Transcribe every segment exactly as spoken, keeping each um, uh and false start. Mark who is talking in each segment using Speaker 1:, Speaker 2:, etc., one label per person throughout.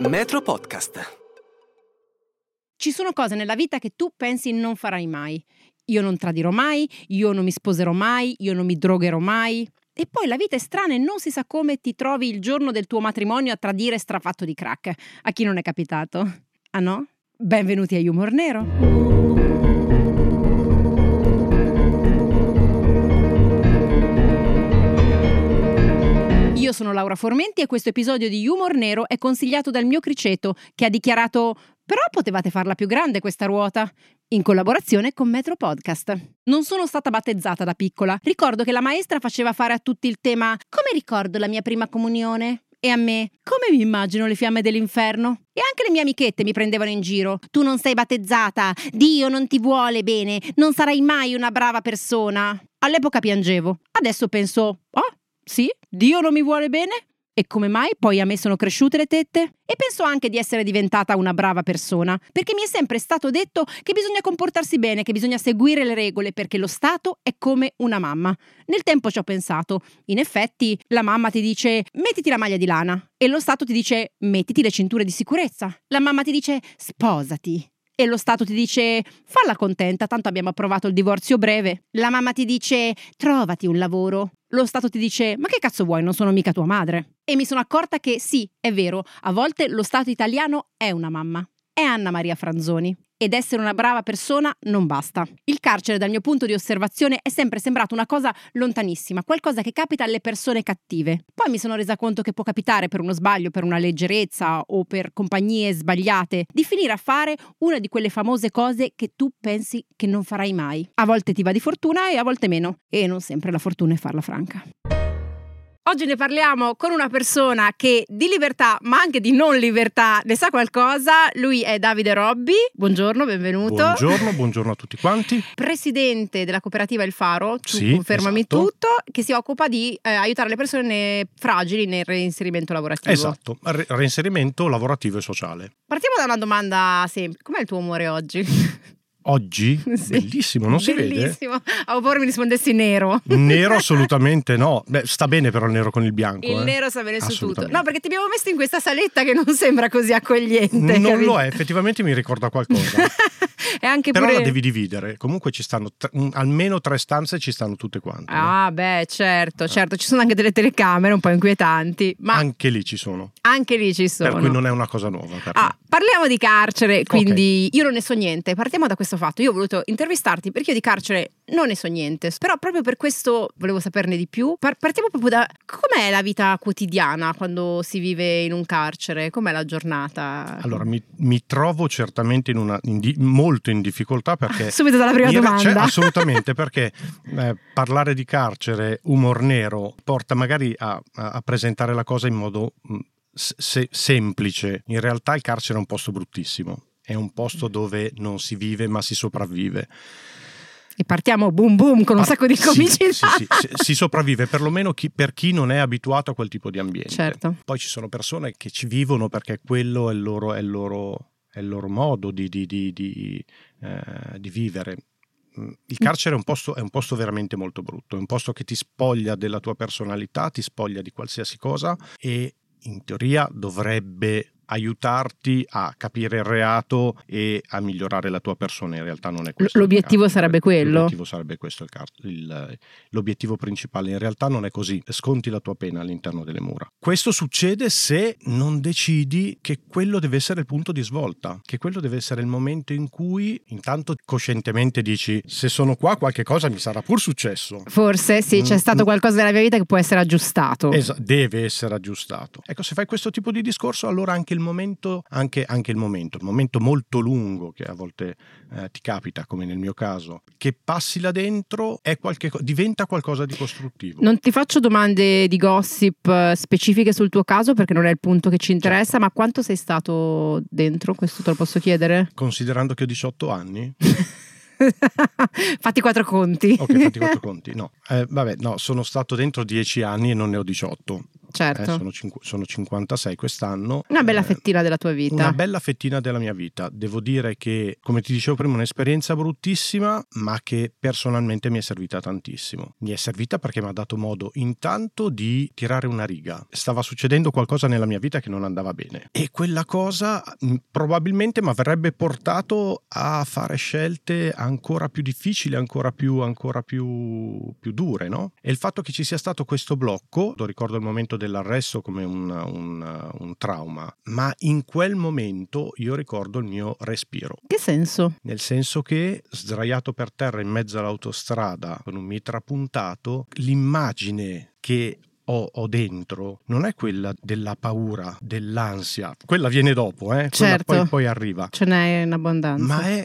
Speaker 1: Metro Podcast.
Speaker 2: Ci sono cose nella vita che tu pensi non farai mai. Io non tradirò mai, io non mi sposerò mai, io non mi drogherò mai. E poi la vita è strana e non si sa come ti trovi il giorno del tuo matrimonio a tradire strafatto di crack. A chi non è capitato? Ah no? Benvenuti a Humor Nero. Io sono Laura Formenti e questo episodio di Humor Nero è consigliato dal mio criceto, che ha dichiarato: però potevate farla più grande questa ruota, in collaborazione con Metro Podcast. Non sono stata battezzata da piccola. Ricordo che la maestra faceva fare a tutti il tema "Come ricordo la mia prima comunione?" E a me, come mi immagino le fiamme dell'inferno? E anche le mie amichette mi prendevano in giro. Tu non sei battezzata, Dio non ti vuole bene, non sarai mai una brava persona. All'epoca piangevo, adesso penso: oh, sì, Dio non mi vuole bene? E come mai poi a me sono cresciute le tette? E penso anche di essere diventata una brava persona, perché mi è sempre stato detto che bisogna comportarsi bene, che bisogna seguire le regole, perché lo Stato è come una mamma. Nel tempo ci ho pensato. In effetti, la mamma ti dice mettiti la maglia di lana e lo Stato ti dice mettiti le cinture di sicurezza. La mamma ti dice sposati. E lo Stato ti dice falla contenta, tanto abbiamo approvato il divorzio breve. La mamma ti dice trovati un lavoro. Lo Stato ti dice ma che cazzo vuoi, non sono mica tua madre. E mi sono accorta che sì, è vero, a volte lo Stato italiano è una mamma. È Anna Maria Franzoni. Ed essere una brava persona non basta. Il carcere, dal mio punto di osservazione, è sempre sembrato una cosa lontanissima, qualcosa che capita alle persone cattive. Poi mi sono resa conto che può capitare per uno sbaglio, per una leggerezza o per compagnie sbagliate, di finire a fare una di quelle famose cose che tu pensi che non farai mai. A volte ti va di fortuna e a volte meno. E non sempre la fortuna è farla franca. Oggi ne parliamo con una persona che di libertà, ma anche di non libertà, ne sa qualcosa. Lui è Davide Robbi. Buongiorno, benvenuto.
Speaker 3: Buongiorno, buongiorno a tutti quanti.
Speaker 2: Presidente della cooperativa Il Faro, tu
Speaker 3: sì,
Speaker 2: confermami
Speaker 3: esatto.
Speaker 2: tutto, che si occupa di eh, aiutare le persone fragili nel reinserimento lavorativo.
Speaker 3: Esatto, Re- reinserimento lavorativo e sociale.
Speaker 2: Partiamo da una domanda semplice. Com'è il tuo umore oggi?
Speaker 3: Oggi?
Speaker 2: Sì.
Speaker 3: Bellissimo, non si vede?
Speaker 2: Bellissimo. A paura mi rispondessi nero.
Speaker 3: Nero assolutamente no. Beh, sta bene però il nero con il bianco.
Speaker 2: Il
Speaker 3: eh.
Speaker 2: nero sta bene su tutto. No, perché ti abbiamo messo in questa saletta che non sembra così accogliente.
Speaker 3: Non
Speaker 2: capito?
Speaker 3: lo è, effettivamente mi ricorda qualcosa.
Speaker 2: E anche
Speaker 3: Però
Speaker 2: pure...
Speaker 3: la devi dividere. Comunque ci stanno tre, almeno tre stanze, ci stanno tutte quante.
Speaker 2: Ah,
Speaker 3: no?
Speaker 2: beh, certo, certo. Ci sono anche delle telecamere un po' inquietanti. Ma
Speaker 3: anche lì ci sono.
Speaker 2: Anche lì ci sono.
Speaker 3: Per cui non è una cosa nuova. Per
Speaker 2: ah,
Speaker 3: me.
Speaker 2: Parliamo di carcere, quindi
Speaker 3: okay.
Speaker 2: Io non ne so niente. Partiamo da questo fatto. Io ho voluto intervistarti perché io di carcere non ne so niente. Però proprio per questo volevo saperne di più. Par- partiamo proprio da com'è la vita quotidiana quando si vive in un carcere? Com'è la giornata?
Speaker 3: Allora, mi, mi trovo certamente in una, in di, molto in difficoltà perché...
Speaker 2: Subito dalla prima domanda.
Speaker 3: Cioè, assolutamente, perché eh, parlare di carcere, umor nero, porta magari a, a, a presentare la cosa in modo mh, se, semplice. In realtà il carcere è un posto bruttissimo. È un posto dove non si vive ma si sopravvive.
Speaker 2: E partiamo boom boom con un
Speaker 3: Par-
Speaker 2: sacco di comicità.
Speaker 3: Sì, sì, sì, si sopravvive perlomeno chi, per chi non è abituato a quel tipo di ambiente.
Speaker 2: Certo.
Speaker 3: Poi ci sono persone che ci vivono perché quello è il loro, è il loro, è il loro modo di, di, di, di, eh, di vivere. Il carcere è un posto, è un posto veramente molto brutto, è un posto che ti spoglia della tua personalità, ti spoglia di qualsiasi cosa e in teoria dovrebbe aiutarti a capire il reato e a migliorare la tua persona. In realtà non è questo.
Speaker 2: L'obiettivo sarebbe quello?
Speaker 3: L'obiettivo sarebbe questo il car- il, l'obiettivo principale. In realtà non è così. Sconti la tua pena all'interno delle mura. Questo succede se non decidi che quello deve essere il punto di svolta, che quello deve essere il momento in cui intanto coscientemente dici se sono qua qualche cosa mi sarà pur successo.
Speaker 2: Forse sì, c'è stato qualcosa nella mia vita che può essere aggiustato.
Speaker 3: Es- deve essere aggiustato. Ecco, se fai questo tipo di discorso allora anche il momento, anche, anche il momento, il momento molto lungo che a volte eh, ti capita, come nel mio caso, che passi là dentro è qualche, diventa qualcosa di costruttivo.
Speaker 2: Non ti faccio domande di gossip specifiche sul tuo caso perché non è il punto che ci interessa, certo. Ma quanto sei stato dentro? Questo te lo posso chiedere?
Speaker 3: Considerando che ho diciotto anni?
Speaker 2: Fatti quattro conti.
Speaker 3: Ok, fatti quattro conti. No, eh, vabbè, no, sono stato dentro dieci anni e non ne ho diciotto.
Speaker 2: Certo.
Speaker 3: Eh, sono, cinqu- sono cinquantasei quest'anno.
Speaker 2: Una bella
Speaker 3: eh,
Speaker 2: fettina della tua vita.
Speaker 3: Una bella fettina della mia vita. Devo dire che, come ti dicevo prima, un'esperienza bruttissima, ma che personalmente mi è servita tantissimo. Mi è servita perché mi ha dato modo intanto di tirare una riga. Stava succedendo qualcosa nella mia vita che non andava bene. E quella cosa mh, probabilmente mi avrebbe portato a fare scelte ancora più difficili, ancora più, ancora più, più dure, no? E il fatto che ci sia stato questo blocco, lo ricordo il momento dell'arresto come un, un, un trauma, ma in quel momento io ricordo il mio respiro.
Speaker 2: Che senso?
Speaker 3: Nel senso che, sdraiato per terra in mezzo all'autostrada con un mitra puntato, l'immagine che ho, ho dentro non è quella della paura, dell'ansia, quella viene dopo, eh?
Speaker 2: Certo.
Speaker 3: Quella poi, poi arriva.
Speaker 2: Ce n'è in abbondanza.
Speaker 3: Ma è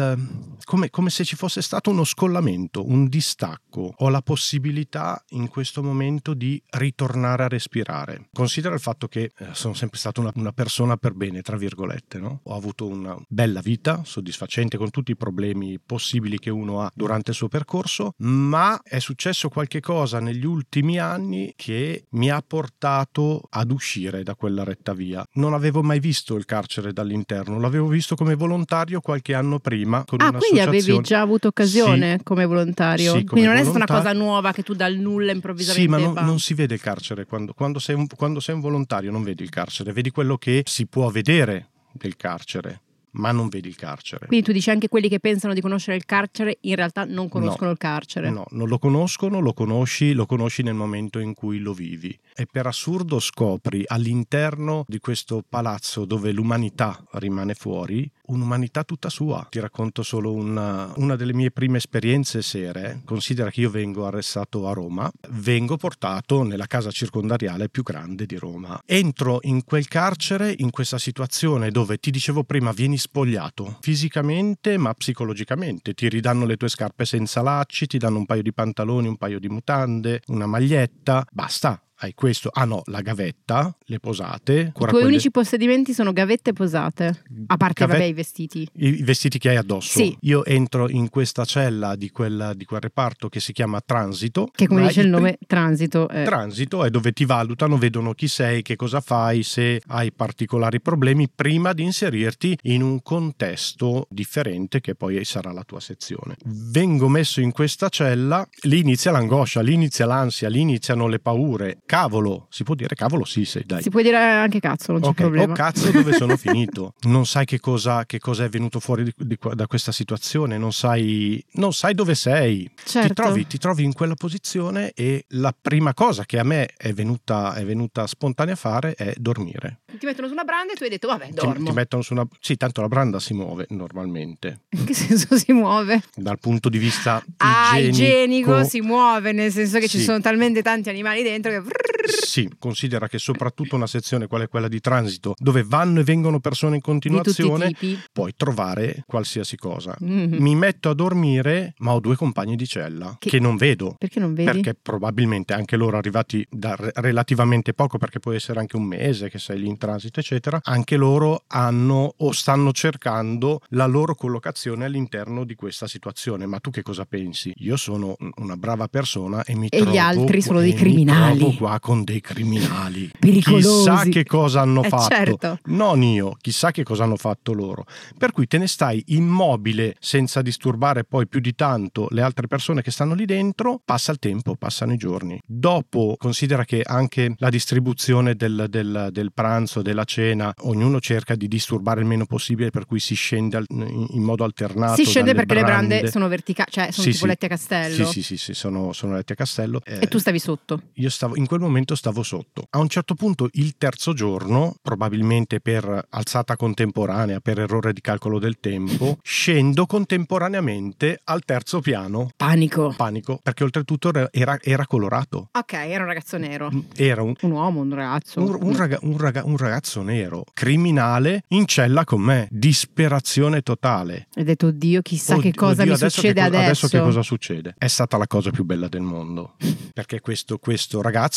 Speaker 3: il come, come se ci fosse stato uno scollamento, un distacco. Ho la possibilità in questo momento di ritornare a respirare. Considera il fatto che eh, sono sempre stato una, una persona per bene, tra virgolette, no? Ho avuto una bella vita, soddisfacente, con tutti i problemi possibili che uno ha durante il suo percorso, ma è successo qualche cosa negli ultimi anni che mi ha portato ad uscire da quella retta via. Non avevo mai visto il carcere dall'interno, l'avevo visto come volontario qualche anno prima con
Speaker 2: ah,
Speaker 3: una
Speaker 2: quindi avevi già avuto occasione
Speaker 3: sì,
Speaker 2: come volontario?
Speaker 3: Sì, come
Speaker 2: quindi non
Speaker 3: volontario.
Speaker 2: è stata una cosa nuova che tu dal nulla improvvisamente...
Speaker 3: Sì, ma non, non si vede il carcere quando, quando, sei un, quando sei un volontario, non vedi il carcere, vedi quello che si può vedere del carcere, ma non vedi il carcere.
Speaker 2: Quindi tu dici anche quelli che pensano di conoscere il carcere in realtà non conoscono
Speaker 3: no,
Speaker 2: il carcere.
Speaker 3: No, non lo conoscono, lo conosci, lo conosci nel momento in cui lo vivi. E per assurdo scopri all'interno di questo palazzo dove l'umanità rimane fuori, un'umanità tutta sua. Ti racconto solo una, una delle mie prime esperienze sere. Considera che io vengo arrestato a Roma, vengo portato nella casa circondariale più grande di Roma. Entro in quel carcere, in questa situazione dove ti dicevo prima vieni spogliato fisicamente ma psicologicamente, ti ridanno le tue scarpe senza lacci, ti danno un paio di pantaloni, un paio di mutande, una maglietta, basta. Hai questo, ah no, la gavetta, le posate.
Speaker 2: I tuoi
Speaker 3: quelle...
Speaker 2: unici possedimenti sono gavette posate, a parte
Speaker 3: Gave...
Speaker 2: vabbè i vestiti.
Speaker 3: I vestiti che hai addosso.
Speaker 2: Sì.
Speaker 3: Io entro in questa cella di quel, di quel reparto che si chiama transito.
Speaker 2: Che come dice il
Speaker 3: pri...
Speaker 2: nome, transito. È...
Speaker 3: Transito è dove ti valutano, vedono chi sei, che cosa fai, se hai particolari problemi, prima di inserirti in un contesto differente che poi sarà la tua sezione. Vengo messo in questa cella, lì inizia l'angoscia, lì inizia l'ansia, lì iniziano le paure. Cavolo, si può dire cavolo? Sì, sì, dai.
Speaker 2: Si può dire anche cazzo, non c'è
Speaker 3: okay.
Speaker 2: problema.
Speaker 3: Oh cazzo, dove sono finito? Non sai che cosa, che cosa è venuto fuori di, di, da questa situazione, non sai, non sai dove sei.
Speaker 2: Certo.
Speaker 3: Ti trovi, ti trovi in quella posizione e la prima cosa che a me è venuta, è venuta spontanea a fare è dormire.
Speaker 2: Ti mettono su una branda e tu hai detto vabbè, dormo.
Speaker 3: Ti, ti mettono su una... Sì, tanto la branda si muove normalmente.
Speaker 2: In che senso si muove?
Speaker 3: Dal punto di vista
Speaker 2: ah,
Speaker 3: igienico.
Speaker 2: igienico si muove, nel senso che
Speaker 3: sì.
Speaker 2: ci sono talmente tanti animali dentro che...
Speaker 3: Sì, considera che soprattutto una sezione quale quella di transito, dove vanno e vengono persone in continuazione, puoi trovare qualsiasi cosa. Mm-hmm. Mi metto a dormire, ma ho due compagni di cella che, che non vedo.
Speaker 2: Perché non vedi?
Speaker 3: Perché probabilmente anche loro arrivati da re- relativamente poco, perché può essere anche un mese che sei lì in transito, eccetera, anche loro hanno o stanno cercando la loro collocazione all'interno di questa situazione. Ma tu che cosa pensi? Io sono una brava persona e mi
Speaker 2: e
Speaker 3: trovo
Speaker 2: gli altri sono dei
Speaker 3: mi
Speaker 2: criminali.
Speaker 3: trovo qua con dei criminali
Speaker 2: pericolosi.
Speaker 3: Chissà che cosa hanno
Speaker 2: eh,
Speaker 3: fatto.
Speaker 2: Certo.
Speaker 3: Non io, chissà che cosa hanno fatto loro. Per cui te ne stai immobile senza disturbare poi più di tanto le altre persone che stanno lì dentro. Passa il tempo, passano i giorni. Dopo considera che anche la distribuzione del, del, del pranzo, della cena, ognuno cerca di disturbare il meno possibile, per cui si scende al, in, in modo alternato.
Speaker 2: Si scende perché
Speaker 3: brande.
Speaker 2: le brande sono verticali, cioè sono
Speaker 3: sì,
Speaker 2: tipo
Speaker 3: sì.
Speaker 2: letti a castello.
Speaker 3: Sì, sì, sì, sì sono, sono letti a castello.
Speaker 2: E eh, tu stavi sotto?
Speaker 3: Io stavo, in quel momento stavo sotto. A un certo punto, il terzo giorno, probabilmente per alzata contemporanea, per errore di calcolo del tempo, scendo contemporaneamente al terzo piano.
Speaker 2: Panico.
Speaker 3: Panico, perché oltretutto era, era colorato.
Speaker 2: Ok, era un ragazzo nero.
Speaker 3: Era un,
Speaker 2: un uomo, un ragazzo.
Speaker 3: Un, un, raga, un, raga, un ragazzo nero, criminale, in cella con me. Disperazione totale.
Speaker 2: Hai detto, oddio, chissà
Speaker 3: Oddio,
Speaker 2: che cosa
Speaker 3: oddio,
Speaker 2: mi
Speaker 3: che,
Speaker 2: succede adesso.
Speaker 3: Adesso che cosa succede? È stata la cosa più bella del mondo. Perché questo, questo ragazzo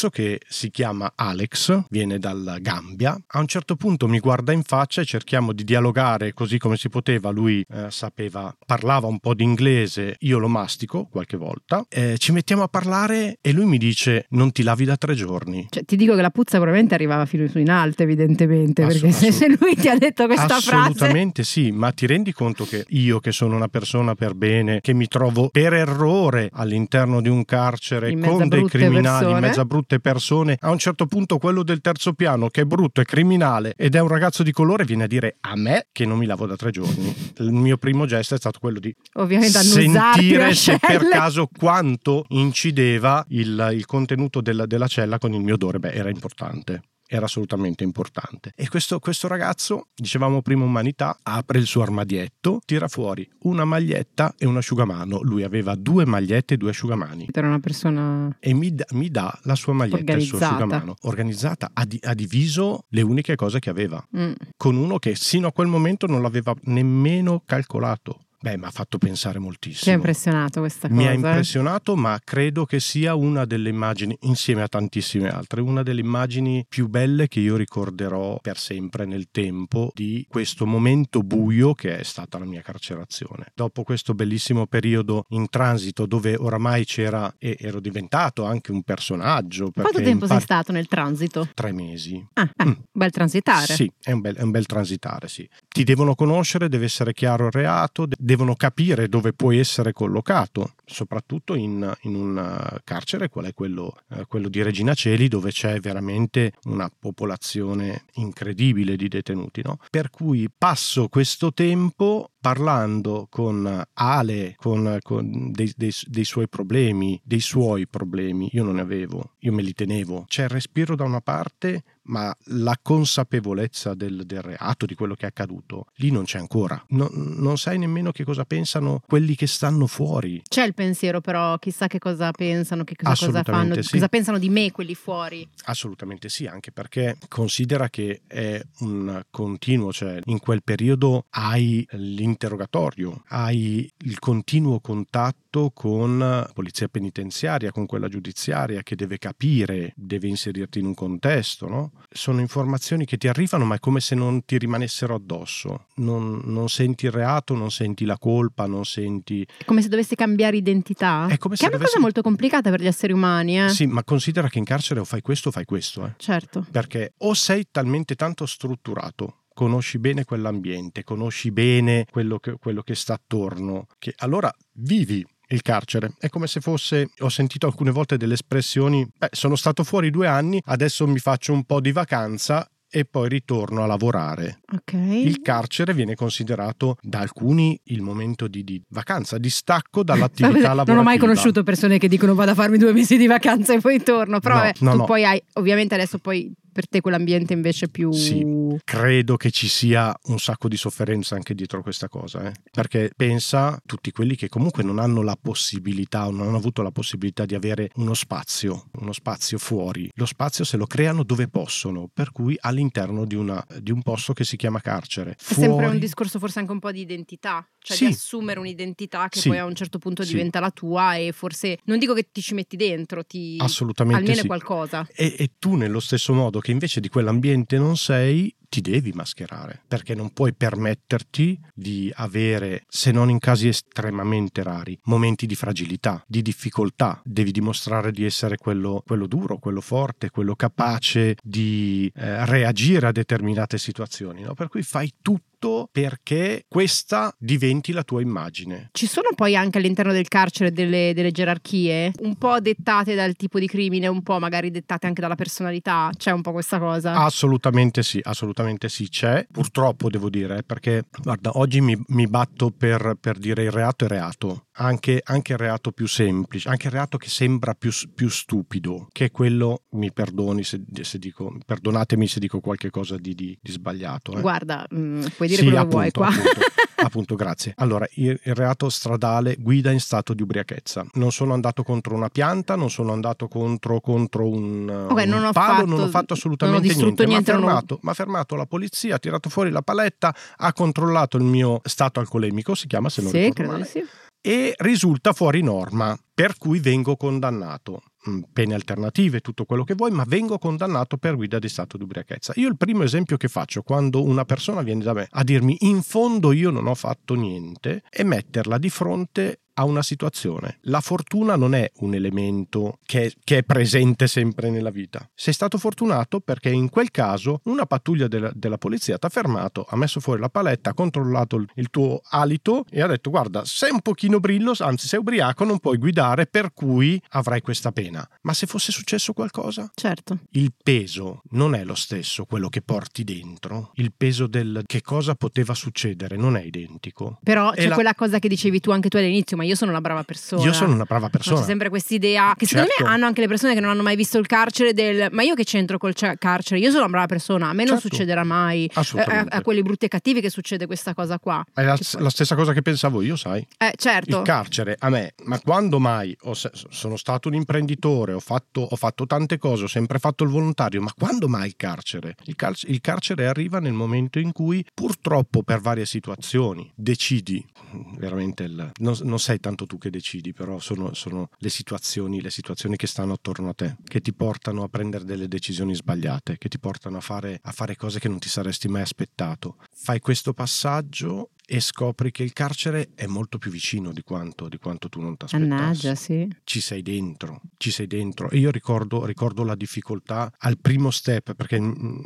Speaker 3: ragazzo che si chiama Alex, viene dal Gambia, a un certo punto mi guarda in faccia e cerchiamo di dialogare così come si poteva. Lui eh, sapeva, parlava un po' di inglese, io lo mastico qualche volta, eh, ci mettiamo a parlare e lui mi dice: non ti lavi da tre giorni.
Speaker 2: Cioè, ti dico che la puzza probabilmente arrivava fino su in alto, evidentemente,
Speaker 3: Assu-
Speaker 2: perché
Speaker 3: assolut-
Speaker 2: se lui ti ha detto questa
Speaker 3: assolutamente
Speaker 2: frase...
Speaker 3: sì, ma ti rendi conto che io, che sono una persona per bene, che mi trovo per errore all'interno di un carcere con dei criminali,
Speaker 2: persone.
Speaker 3: in mezzo a brutte persone, a un certo punto quello del terzo piano, che è brutto, è criminale ed è un ragazzo di colore, viene a dire a me che non mi lavo da tre giorni. Il mio primo gesto è stato quello di
Speaker 2: ovviamente
Speaker 3: sentire se per caso quanto incideva il, il contenuto della, della cella con il mio odore. Beh, era importante. Era assolutamente importante. E questo, questo ragazzo, dicevamo prima umanità, apre il suo armadietto, tira fuori una maglietta e un asciugamano. Lui aveva due magliette e due asciugamani.
Speaker 2: Era una persona...
Speaker 3: E mi, mi dà la sua maglietta e il suo asciugamano. Organizzata, ha, di, ha diviso le uniche cose che aveva. Mm. Con uno che sino a quel momento non l'aveva nemmeno calcolato. Beh, mi ha fatto pensare moltissimo.
Speaker 2: Ti ha impressionato questa cosa?
Speaker 3: Mi ha impressionato, ma credo che sia una delle immagini, insieme a tantissime altre, una delle immagini più belle che io ricorderò per sempre nel tempo di questo momento buio che è stata la mia carcerazione. Dopo questo bellissimo periodo in transito dove oramai c'era e ero diventato anche un personaggio.
Speaker 2: Quanto tempo par- sei stato nel transito?
Speaker 3: Tre mesi.
Speaker 2: Ah, ah mm. Bel transitare.
Speaker 3: Sì, è un bel, è un bel transitare, sì. Ti devono conoscere, deve essere chiaro il reato, devono capire dove puoi essere collocato, soprattutto in, in un carcere qual è quello, eh, quello di Regina Coeli, dove c'è veramente una popolazione incredibile di detenuti, no? Per cui passo questo tempo parlando con Ale, con, con dei, dei, dei suoi problemi, dei suoi problemi. Io non ne avevo, io me li tenevo. C'è il respiro da una parte, ma la consapevolezza del, del reato, di quello che è accaduto, lì non c'è ancora. No, non sai nemmeno che cosa pensano quelli che stanno fuori.
Speaker 2: C'è il pensiero, però chissà che cosa pensano, che cosa, cosa fanno,
Speaker 3: sì.
Speaker 2: cosa pensano di me quelli fuori.
Speaker 3: Assolutamente sì, anche perché considera che è un continuo, cioè in quel periodo hai l'interrogatorio, hai il continuo contatto con la polizia penitenziaria, con quella giudiziaria che deve capire, deve inserirti in un contesto, no? Sono informazioni che ti arrivano, ma è come se non ti rimanessero addosso. Non, non senti il reato, non senti la colpa, non senti...
Speaker 2: È come se dovessi cambiare identità.
Speaker 3: È come
Speaker 2: che
Speaker 3: se
Speaker 2: è una
Speaker 3: dovessi...
Speaker 2: cosa molto complicata per gli esseri umani, eh?
Speaker 3: Sì, ma considera che in carcere o fai questo o fai questo, eh?
Speaker 2: Certo.
Speaker 3: Perché o sei talmente tanto strutturato, conosci bene quell'ambiente, conosci bene quello che, quello che sta attorno, che allora vivi il carcere. È come se fosse, ho sentito alcune volte delle espressioni, beh, sono stato fuori due anni, adesso mi faccio un po' di vacanza e poi ritorno a lavorare.
Speaker 2: Okay.
Speaker 3: Il carcere viene considerato da alcuni il momento di, di vacanza, di stacco dall'attività lavorativa.
Speaker 2: Non ho mai conosciuto persone che dicono vado a farmi due mesi di vacanza e poi torno, però no, vabbè, no, tu no. Poi hai, ovviamente adesso poi per te quell'ambiente invece più...
Speaker 3: Sì, credo che ci sia un sacco di sofferenza anche dietro questa cosa, eh? Perché pensa tutti quelli che comunque non hanno la possibilità o non hanno avuto la possibilità di avere uno spazio, uno spazio fuori. Lo spazio se lo creano dove possono, per cui all'interno di, una, di un posto che si chiama carcere. Fuori...
Speaker 2: È sempre un discorso forse anche un po' di identità, cioè sì. Di assumere un'identità che sì. Poi a un certo punto sì. Diventa la tua e forse, non dico che ti ci metti dentro, ti...
Speaker 3: Assolutamente
Speaker 2: almeno
Speaker 3: sì.
Speaker 2: Qualcosa.
Speaker 3: E, e tu nello stesso modo che invece di quell'ambiente non sei, ti devi mascherare, perché non puoi permetterti di avere, se non in casi estremamente rari, momenti di fragilità, di difficoltà. Devi dimostrare di essere quello, quello duro, quello forte, quello capace di eh, reagire a determinate situazioni, no? Per cui fai tutto perché questa diventi la tua immagine.
Speaker 2: Ci sono poi anche all'interno del carcere delle, delle gerarchie, un po' dettate dal tipo di crimine, un po' magari dettate anche dalla personalità, c'è un po' questa cosa?
Speaker 3: Assolutamente sì, assolutamente sì, c'è. Purtroppo devo dire, perché guarda, oggi mi, mi batto per, per dire il reato è reato, anche, anche il reato più semplice, anche il reato che sembra più, più stupido, che è quello, mi perdoni se, se dico, perdonatemi se dico qualche cosa di, di, di sbagliato. Eh.
Speaker 2: Guarda, mh, puoi dire
Speaker 3: sì,
Speaker 2: quello
Speaker 3: appunto,
Speaker 2: che vuoi qua.
Speaker 3: Appunto. Appunto, grazie. Allora, il, il reato stradale, guida in stato di ubriachezza. Non sono andato contro una pianta, non sono andato contro, contro un,
Speaker 2: okay,
Speaker 3: un
Speaker 2: non ho
Speaker 3: palo,
Speaker 2: fatto,
Speaker 3: non ho fatto assolutamente
Speaker 2: non ho
Speaker 3: niente.
Speaker 2: niente.
Speaker 3: Mi ha fermato, non... fermato la polizia, ha tirato fuori la paletta, ha controllato il mio stato alcolemico, si chiama se non
Speaker 2: sì,
Speaker 3: ricordo
Speaker 2: credo
Speaker 3: male,
Speaker 2: sì.
Speaker 3: E risulta fuori norma, per cui vengo condannato. mh, pene alternative, tutto quello che vuoi, ma vengo condannato per guida di stato di ubriachezza. Io il primo esempio che faccio quando una persona viene da me a dirmi in fondo io non ho fatto niente è metterla di fronte a una situazione. La fortuna non è un elemento che, che è presente sempre nella vita. Sei stato fortunato perché in quel caso una pattuglia della, della polizia ti ha fermato, ha messo fuori la paletta, ha controllato il, il tuo alito e ha detto guarda, sei un pochino brillo, anzi sei ubriaco, non puoi guidare, per cui avrai questa pena. Ma se fosse successo qualcosa?
Speaker 2: Certo.
Speaker 3: Il peso non è lo stesso, quello che porti dentro. Il peso del che cosa poteva succedere non è identico.
Speaker 2: Però c'è
Speaker 3: la...
Speaker 2: quella cosa che dicevi tu anche tu all'inizio, ma io sono una brava persona.
Speaker 3: Io sono una brava persona.
Speaker 2: No, c'è sempre quest'idea che secondo
Speaker 3: certo.
Speaker 2: me hanno anche le persone che non hanno mai visto il carcere del ma io che c'entro col carcere? Io sono una brava persona, a me non
Speaker 3: certo.
Speaker 2: succederà mai.
Speaker 3: Assolutamente.
Speaker 2: A, a quelli brutti e cattivi che succede questa cosa qua.
Speaker 3: È la,
Speaker 2: poi...
Speaker 3: la stessa cosa che pensavo io, sai.
Speaker 2: Eh, certo.
Speaker 3: Il carcere a me, ma quando mai ho, sono stato un imprenditore, ho fatto, ho fatto tante cose, ho sempre fatto il volontario, ma quando mai il carcere? Il, car- il carcere arriva nel momento in cui purtroppo per varie situazioni decidi, veramente il, non, non sei tanto tu che decidi, però sono, sono le situazioni, le situazioni che stanno attorno a te, che ti portano a prendere delle decisioni sbagliate, che ti portano a fare, a fare cose che non ti saresti mai aspettato. Fai questo passaggio e scopri che il carcere è molto più vicino di quanto, di quanto tu non ti aspettassi.
Speaker 2: Mannaggia, sì.
Speaker 3: Ci sei dentro, ci sei dentro. E io ricordo, ricordo la difficoltà al primo step, perché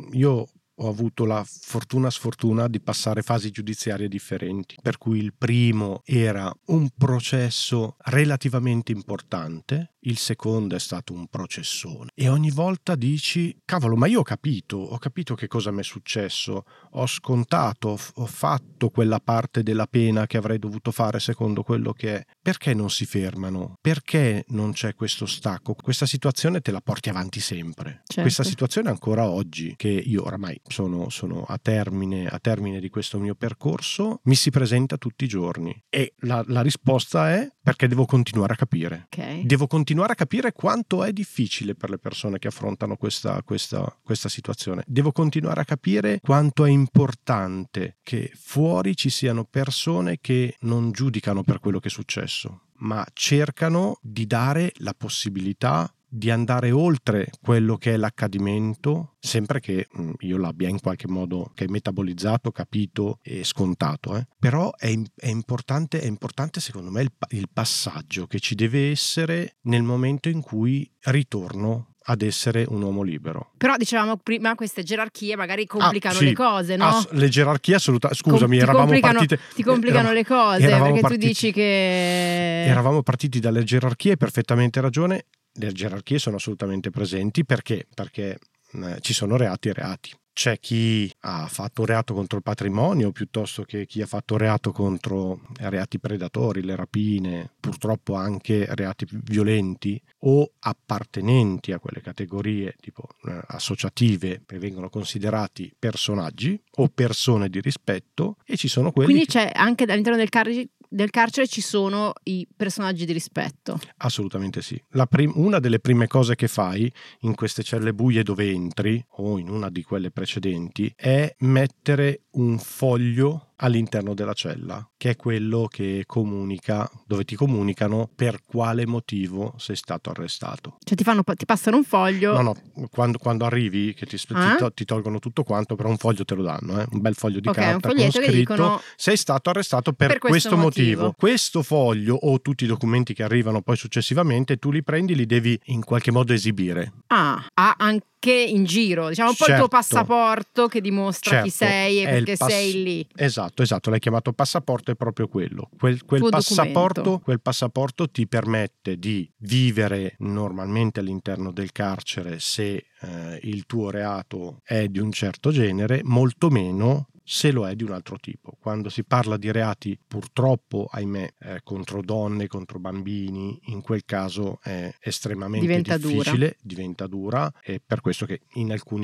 Speaker 3: io ho avuto la fortuna sfortuna di passare fasi giudiziarie differenti, per cui il primo era un processo relativamente importante, il secondo è stato un processone e ogni volta dici cavolo, ma io ho capito, ho capito che cosa mi è successo, ho scontato, ho, ho fatto quella parte della pena che avrei dovuto fare secondo quello che è. Perché non si fermano? Perché non c'è questo stacco? Questa situazione te la porti avanti sempre.
Speaker 2: Certo.
Speaker 3: Questa situazione ancora oggi, che io oramai sono, sono a termine, a termine di questo mio percorso, mi si presenta tutti i giorni e la, la risposta è perché devo continuare a capire.
Speaker 2: Okay.
Speaker 3: Devo continuare a capire quanto è difficile per le persone che affrontano questa, questa, questa situazione. Devo continuare a capire quanto è importante che fuori ci siano persone che non giudicano per quello che è successo, ma cercano di dare la possibilità di andare oltre quello che è l'accadimento, sempre che mh, io l'abbia in qualche modo che metabolizzato, capito e scontato. Eh. Però è, è, importante, è importante secondo me il, il passaggio che ci deve essere nel momento in cui ritorno ad essere un uomo libero.
Speaker 2: Però dicevamo prima queste gerarchie magari complicano
Speaker 3: ah, sì,
Speaker 2: le cose, no?
Speaker 3: Ass- le gerarchie assolutamente. Scusami,
Speaker 2: Com-
Speaker 3: eravamo partiti.
Speaker 2: Ti complicano
Speaker 3: eravamo,
Speaker 2: le cose perché
Speaker 3: partiti,
Speaker 2: tu dici che
Speaker 3: eravamo partiti dalle gerarchie, hai perfettamente ragione. Le gerarchie sono assolutamente presenti perché perché eh, ci sono reati e reati. C'è chi ha fatto reato contro il patrimonio piuttosto che chi ha fatto reato contro reati predatori, le rapine, purtroppo anche reati violenti o appartenenti a quelle categorie tipo eh, associative che vengono considerati personaggi o persone di rispetto, e ci sono quelli
Speaker 2: quindi
Speaker 3: che...
Speaker 2: c'è anche all'interno del carcere del carcere ci sono i personaggi di rispetto.
Speaker 3: Assolutamente sì. La prim- una delle prime cose che fai in queste celle buie dove entri o in una di quelle precedenti è mettere un foglio all'interno della cella, che è quello che comunica, dove ti comunicano per quale motivo sei stato arrestato.
Speaker 2: Cioè ti fanno, ti passano un foglio.
Speaker 3: No, no, quando, quando arrivi che ti,
Speaker 2: ah?
Speaker 3: ti, ti tolgono tutto quanto, però un foglio te lo danno, eh? Un bel foglio di
Speaker 2: okay,
Speaker 3: carta
Speaker 2: un
Speaker 3: con
Speaker 2: scritto
Speaker 3: dicono, sei stato arrestato per,
Speaker 2: per questo,
Speaker 3: questo motivo.
Speaker 2: motivo.
Speaker 3: Questo foglio o tutti i documenti che arrivano poi successivamente, tu li prendi, li devi in qualche modo esibire.
Speaker 2: Ah, ah anche in giro, diciamo un po'
Speaker 3: certo,
Speaker 2: il tuo passaporto che dimostra
Speaker 3: certo,
Speaker 2: chi sei e perché
Speaker 3: pass-
Speaker 2: sei lì.
Speaker 3: Esatto, esatto, l'hai chiamato passaporto, è proprio quello. Quel, quel passaporto, quel passaporto ti permette di vivere normalmente all'interno del carcere se eh, il tuo reato è di un certo genere, molto meno se lo è di un altro tipo. Quando si parla di reati, purtroppo, ahimè, eh, contro donne, contro bambini, in quel caso è estremamente
Speaker 2: diventa
Speaker 3: difficile,
Speaker 2: dura.
Speaker 3: diventa dura, e per questo che in alcuni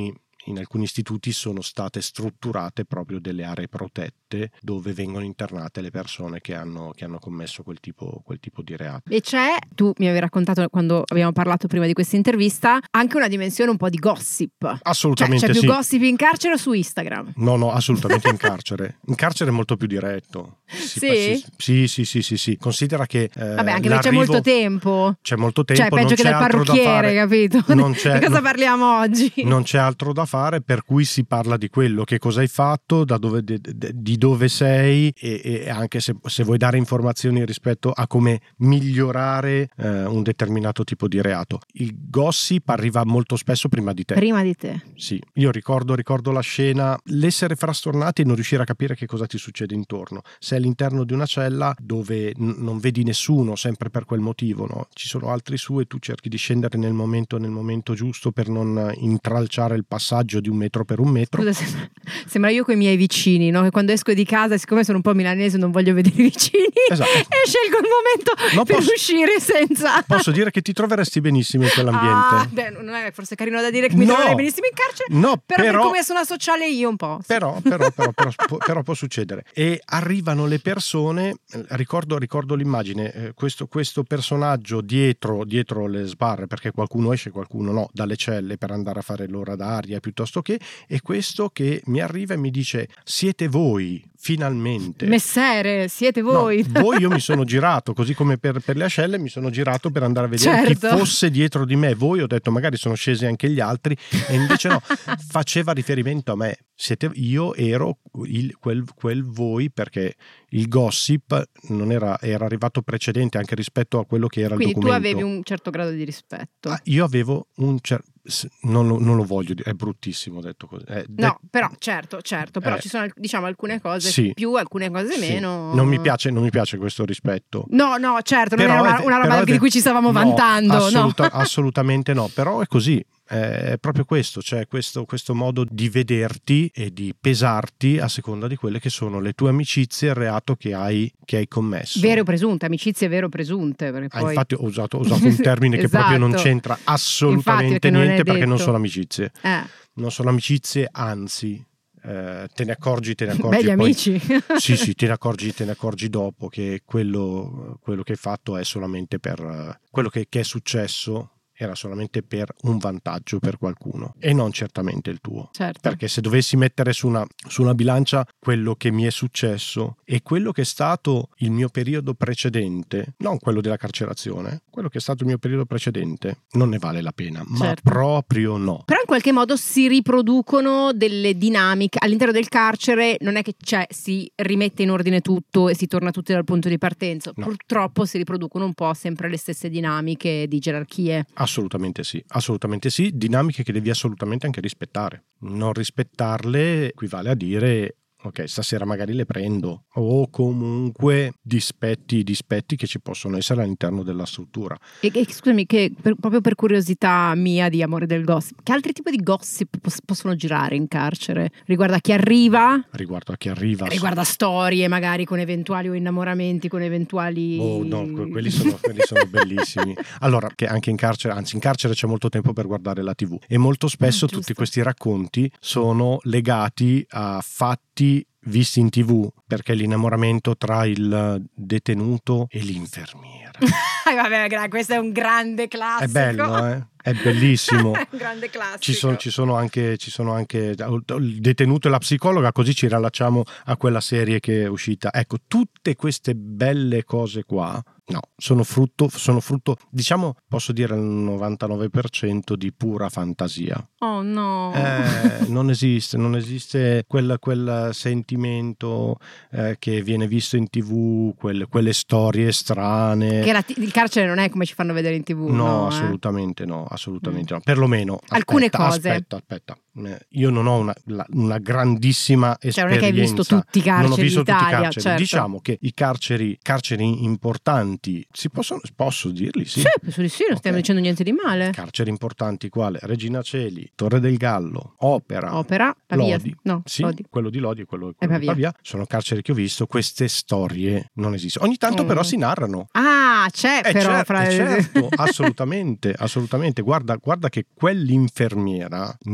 Speaker 3: in alcuni istituti sono state strutturate proprio delle aree protette dove vengono internate le persone che hanno, che hanno commesso quel tipo, quel tipo di reato.
Speaker 2: E c'è, tu mi avevi raccontato quando abbiamo parlato prima di questa intervista, anche una dimensione un po' di gossip.
Speaker 3: Assolutamente,
Speaker 2: cioè, c'è più
Speaker 3: sì.
Speaker 2: gossip in carcere o su Instagram?
Speaker 3: No, no, assolutamente in carcere. In carcere è molto più diretto. Si
Speaker 2: Sì?
Speaker 3: fa- si- sì, sì, sì, sì, sì. Considera che eh,
Speaker 2: Vabbè, anche perché c'è molto tempo.
Speaker 3: C'è molto tempo,
Speaker 2: Cioè, peggio
Speaker 3: non
Speaker 2: che
Speaker 3: c'è
Speaker 2: del
Speaker 3: altro da
Speaker 2: parrucchiere,
Speaker 3: fare.
Speaker 2: capito?
Speaker 3: Non c'è,
Speaker 2: di cosa
Speaker 3: non-
Speaker 2: parliamo oggi?
Speaker 3: Non c'è altro da fare, per cui si parla di quello, che cosa hai fatto, da dove, de, de, di dove sei e, e anche se, se vuoi dare informazioni rispetto a come migliorare eh, un determinato tipo di reato. Il gossip arriva molto spesso prima di te.
Speaker 2: Prima di te.
Speaker 3: Sì, io ricordo, ricordo la scena, l'essere frastornati e non riuscire a capire che cosa ti succede intorno. Sei all'interno di una cella dove n- non vedi nessuno, sempre per quel motivo, no? Ci sono altri su e tu cerchi di scendere nel momento, nel momento giusto per non intralciare il passaggio di un metro per un metro.
Speaker 2: Scusa, sembra, sembra io con i miei vicini, no? Che quando esco di casa, siccome sono un po' milanese, non voglio vedere i vicini,
Speaker 3: Esatto.
Speaker 2: e scelgo il momento
Speaker 3: No,
Speaker 2: per
Speaker 3: posso-
Speaker 2: uscire senza.
Speaker 3: Posso dire che ti troveresti benissimo in quell'ambiente.
Speaker 2: Ah, beh, non è forse carino da dire che mi
Speaker 3: No.
Speaker 2: troverei benissimo in carcere,
Speaker 3: No,
Speaker 2: però,
Speaker 3: però-
Speaker 2: per come sono sociale io un po'. sì.
Speaker 3: Però, però, però, però, può- però può succedere. E arrivano le persone, eh, ricordo, ricordo l'immagine, eh, questo, questo personaggio dietro, dietro le sbarre, perché qualcuno esce, qualcuno no, dalle celle per andare a fare l'ora d'aria piuttosto che, e questo che mi arriva e mi dice: siete voi, finalmente.
Speaker 2: Messere, siete voi.
Speaker 3: No, voi io mi sono girato, così come per, per le ascelle mi sono girato per andare a vedere
Speaker 2: Certo.
Speaker 3: chi fosse dietro di me. Voi, ho detto magari sono scesi anche gli altri, e invece no, faceva riferimento a me. Siete, io ero il, quel, quel voi, perché il gossip non era, era arrivato precedente anche rispetto a quello che era
Speaker 2: Quindi
Speaker 3: il
Speaker 2: tu
Speaker 3: documento.
Speaker 2: avevi un certo grado di rispetto.
Speaker 3: Ah, io avevo un certo... Non, lo- non lo voglio dire, è bruttissimo detto così. È de-
Speaker 2: No, però certo, certo, però
Speaker 3: Eh,
Speaker 2: ci sono diciamo alcune cose
Speaker 3: sì.
Speaker 2: più, alcune cose
Speaker 3: sì.
Speaker 2: meno.
Speaker 3: Non mi piace, non mi piace questo rispetto.
Speaker 2: No, no, certo, non
Speaker 3: Però
Speaker 2: era una,
Speaker 3: è ve-
Speaker 2: una roba
Speaker 3: però è
Speaker 2: di
Speaker 3: ve-
Speaker 2: cui ci stavamo
Speaker 3: no,
Speaker 2: vantando,
Speaker 3: assoluta-
Speaker 2: no?
Speaker 3: Assolutamente no, però è così. È proprio questo, cioè questo, questo modo di vederti e di pesarti a seconda di quelle che sono le tue amicizie e il reato che hai, che hai commesso.
Speaker 2: Vero o presunte, amicizie vero o presunte, perché
Speaker 3: Ah,
Speaker 2: poi
Speaker 3: infatti ho usato, ho usato un termine che proprio non
Speaker 2: Esatto.
Speaker 3: c'entra assolutamente
Speaker 2: Infatti, perché non è
Speaker 3: niente, perché non
Speaker 2: detto.
Speaker 3: sono amicizie.
Speaker 2: eh,
Speaker 3: Non sono amicizie, anzi, eh, te ne accorgi, te ne accorgi.
Speaker 2: begli
Speaker 3: poi-
Speaker 2: amici.
Speaker 3: Sì, sì, te ne accorgi, te ne accorgi dopo che quello, quello che hai fatto è solamente per eh, quello che, che è successo. Era solamente per un vantaggio per qualcuno e non certamente il tuo.
Speaker 2: Certo.
Speaker 3: Perché se dovessi mettere su una, su una bilancia quello che mi è successo e quello che è stato il mio periodo precedente, non quello della carcerazione, quello che è stato il mio periodo precedente, non ne vale la pena, ma
Speaker 2: Certo.
Speaker 3: proprio no.
Speaker 2: Però in qualche modo si riproducono delle dinamiche all'interno del carcere, non è che c'è, si rimette in ordine tutto e si torna tutti dal punto di partenza.
Speaker 3: No.
Speaker 2: Purtroppo si riproducono un po' sempre le stesse dinamiche di gerarchie.
Speaker 3: Assolutamente sì, assolutamente sì, dinamiche che devi assolutamente anche rispettare. Non rispettarle equivale a dire ok, stasera magari le prendo, o comunque dispetti, dispetti che ci possono essere all'interno della struttura.
Speaker 2: E, e scusami, che per- proprio per curiosità mia di amore del gossip, che altri tipi di gossip pos- possono girare in carcere? Riguarda chi arriva?
Speaker 3: Riguardo a chi arriva.
Speaker 2: Riguarda storie magari con eventuali o innamoramenti, con eventuali...
Speaker 3: Oh no, que- quelli sono, quelli sono bellissimi. Allora, che anche in carcere, anzi in carcere c'è molto tempo per guardare la tivù e molto spesso
Speaker 2: Ah, giusto.
Speaker 3: tutti questi racconti sono legati a fatti visti in tivù, perché l'innamoramento tra il detenuto e l'infermiera.
Speaker 2: Eh, vabbè, gra- questo è un grande classico.
Speaker 3: È bello, eh? È bellissimo.
Speaker 2: È un grande classico.
Speaker 3: Ci sono, ci sono anche, ci sono anche il detenuto e la psicologa, così ci rilacciamo a quella serie che è uscita. Ecco, tutte queste belle cose qua, no, sono frutto, sono frutto, diciamo, posso dire al novantanove per cento di pura fantasia.
Speaker 2: Oh no.
Speaker 3: Eh, non esiste, non esiste quel, quel sentimento eh, che viene visto in tivù, quelle, quelle storie strane.
Speaker 2: Che la t- il carcere non è come ci fanno vedere in tivù.
Speaker 3: No,
Speaker 2: no, eh?
Speaker 3: assolutamente no, assolutamente no. Perlomeno
Speaker 2: Alcune
Speaker 3: aspetta,
Speaker 2: cose.
Speaker 3: Aspetta, aspetta. Eh, Io non ho una, la- una grandissima esperienza.
Speaker 2: Cioè non è che hai visto tutti i carceri
Speaker 3: Non ho visto tutti i
Speaker 2: d'Italia,
Speaker 3: carceri.
Speaker 2: certo.
Speaker 3: Diciamo che i carceri, carceri importanti, si possono, posso dirli? Sì.
Speaker 2: Sì, penso di sì, non stiamo
Speaker 3: Ok.
Speaker 2: dicendo niente di male.
Speaker 3: Carceri importanti quale? Regina Coeli, Torre del Gallo, Opera,
Speaker 2: Opera, Pavia.
Speaker 3: Lodi.
Speaker 2: No,
Speaker 3: Sì,
Speaker 2: Lodi.
Speaker 3: quello di Lodi e quello,
Speaker 2: E
Speaker 3: quello di
Speaker 2: Pavia.
Speaker 3: Pavia. Sono carceri che ho visto, queste storie non esistono. Ogni tanto
Speaker 2: Mm.
Speaker 3: però si narrano.
Speaker 2: Ah, c'è
Speaker 3: Eh,
Speaker 2: però
Speaker 3: cer-
Speaker 2: fra
Speaker 3: eh, certo, assolutamente, assolutamente. Guarda, guarda che quell'infermiera mi ha regalato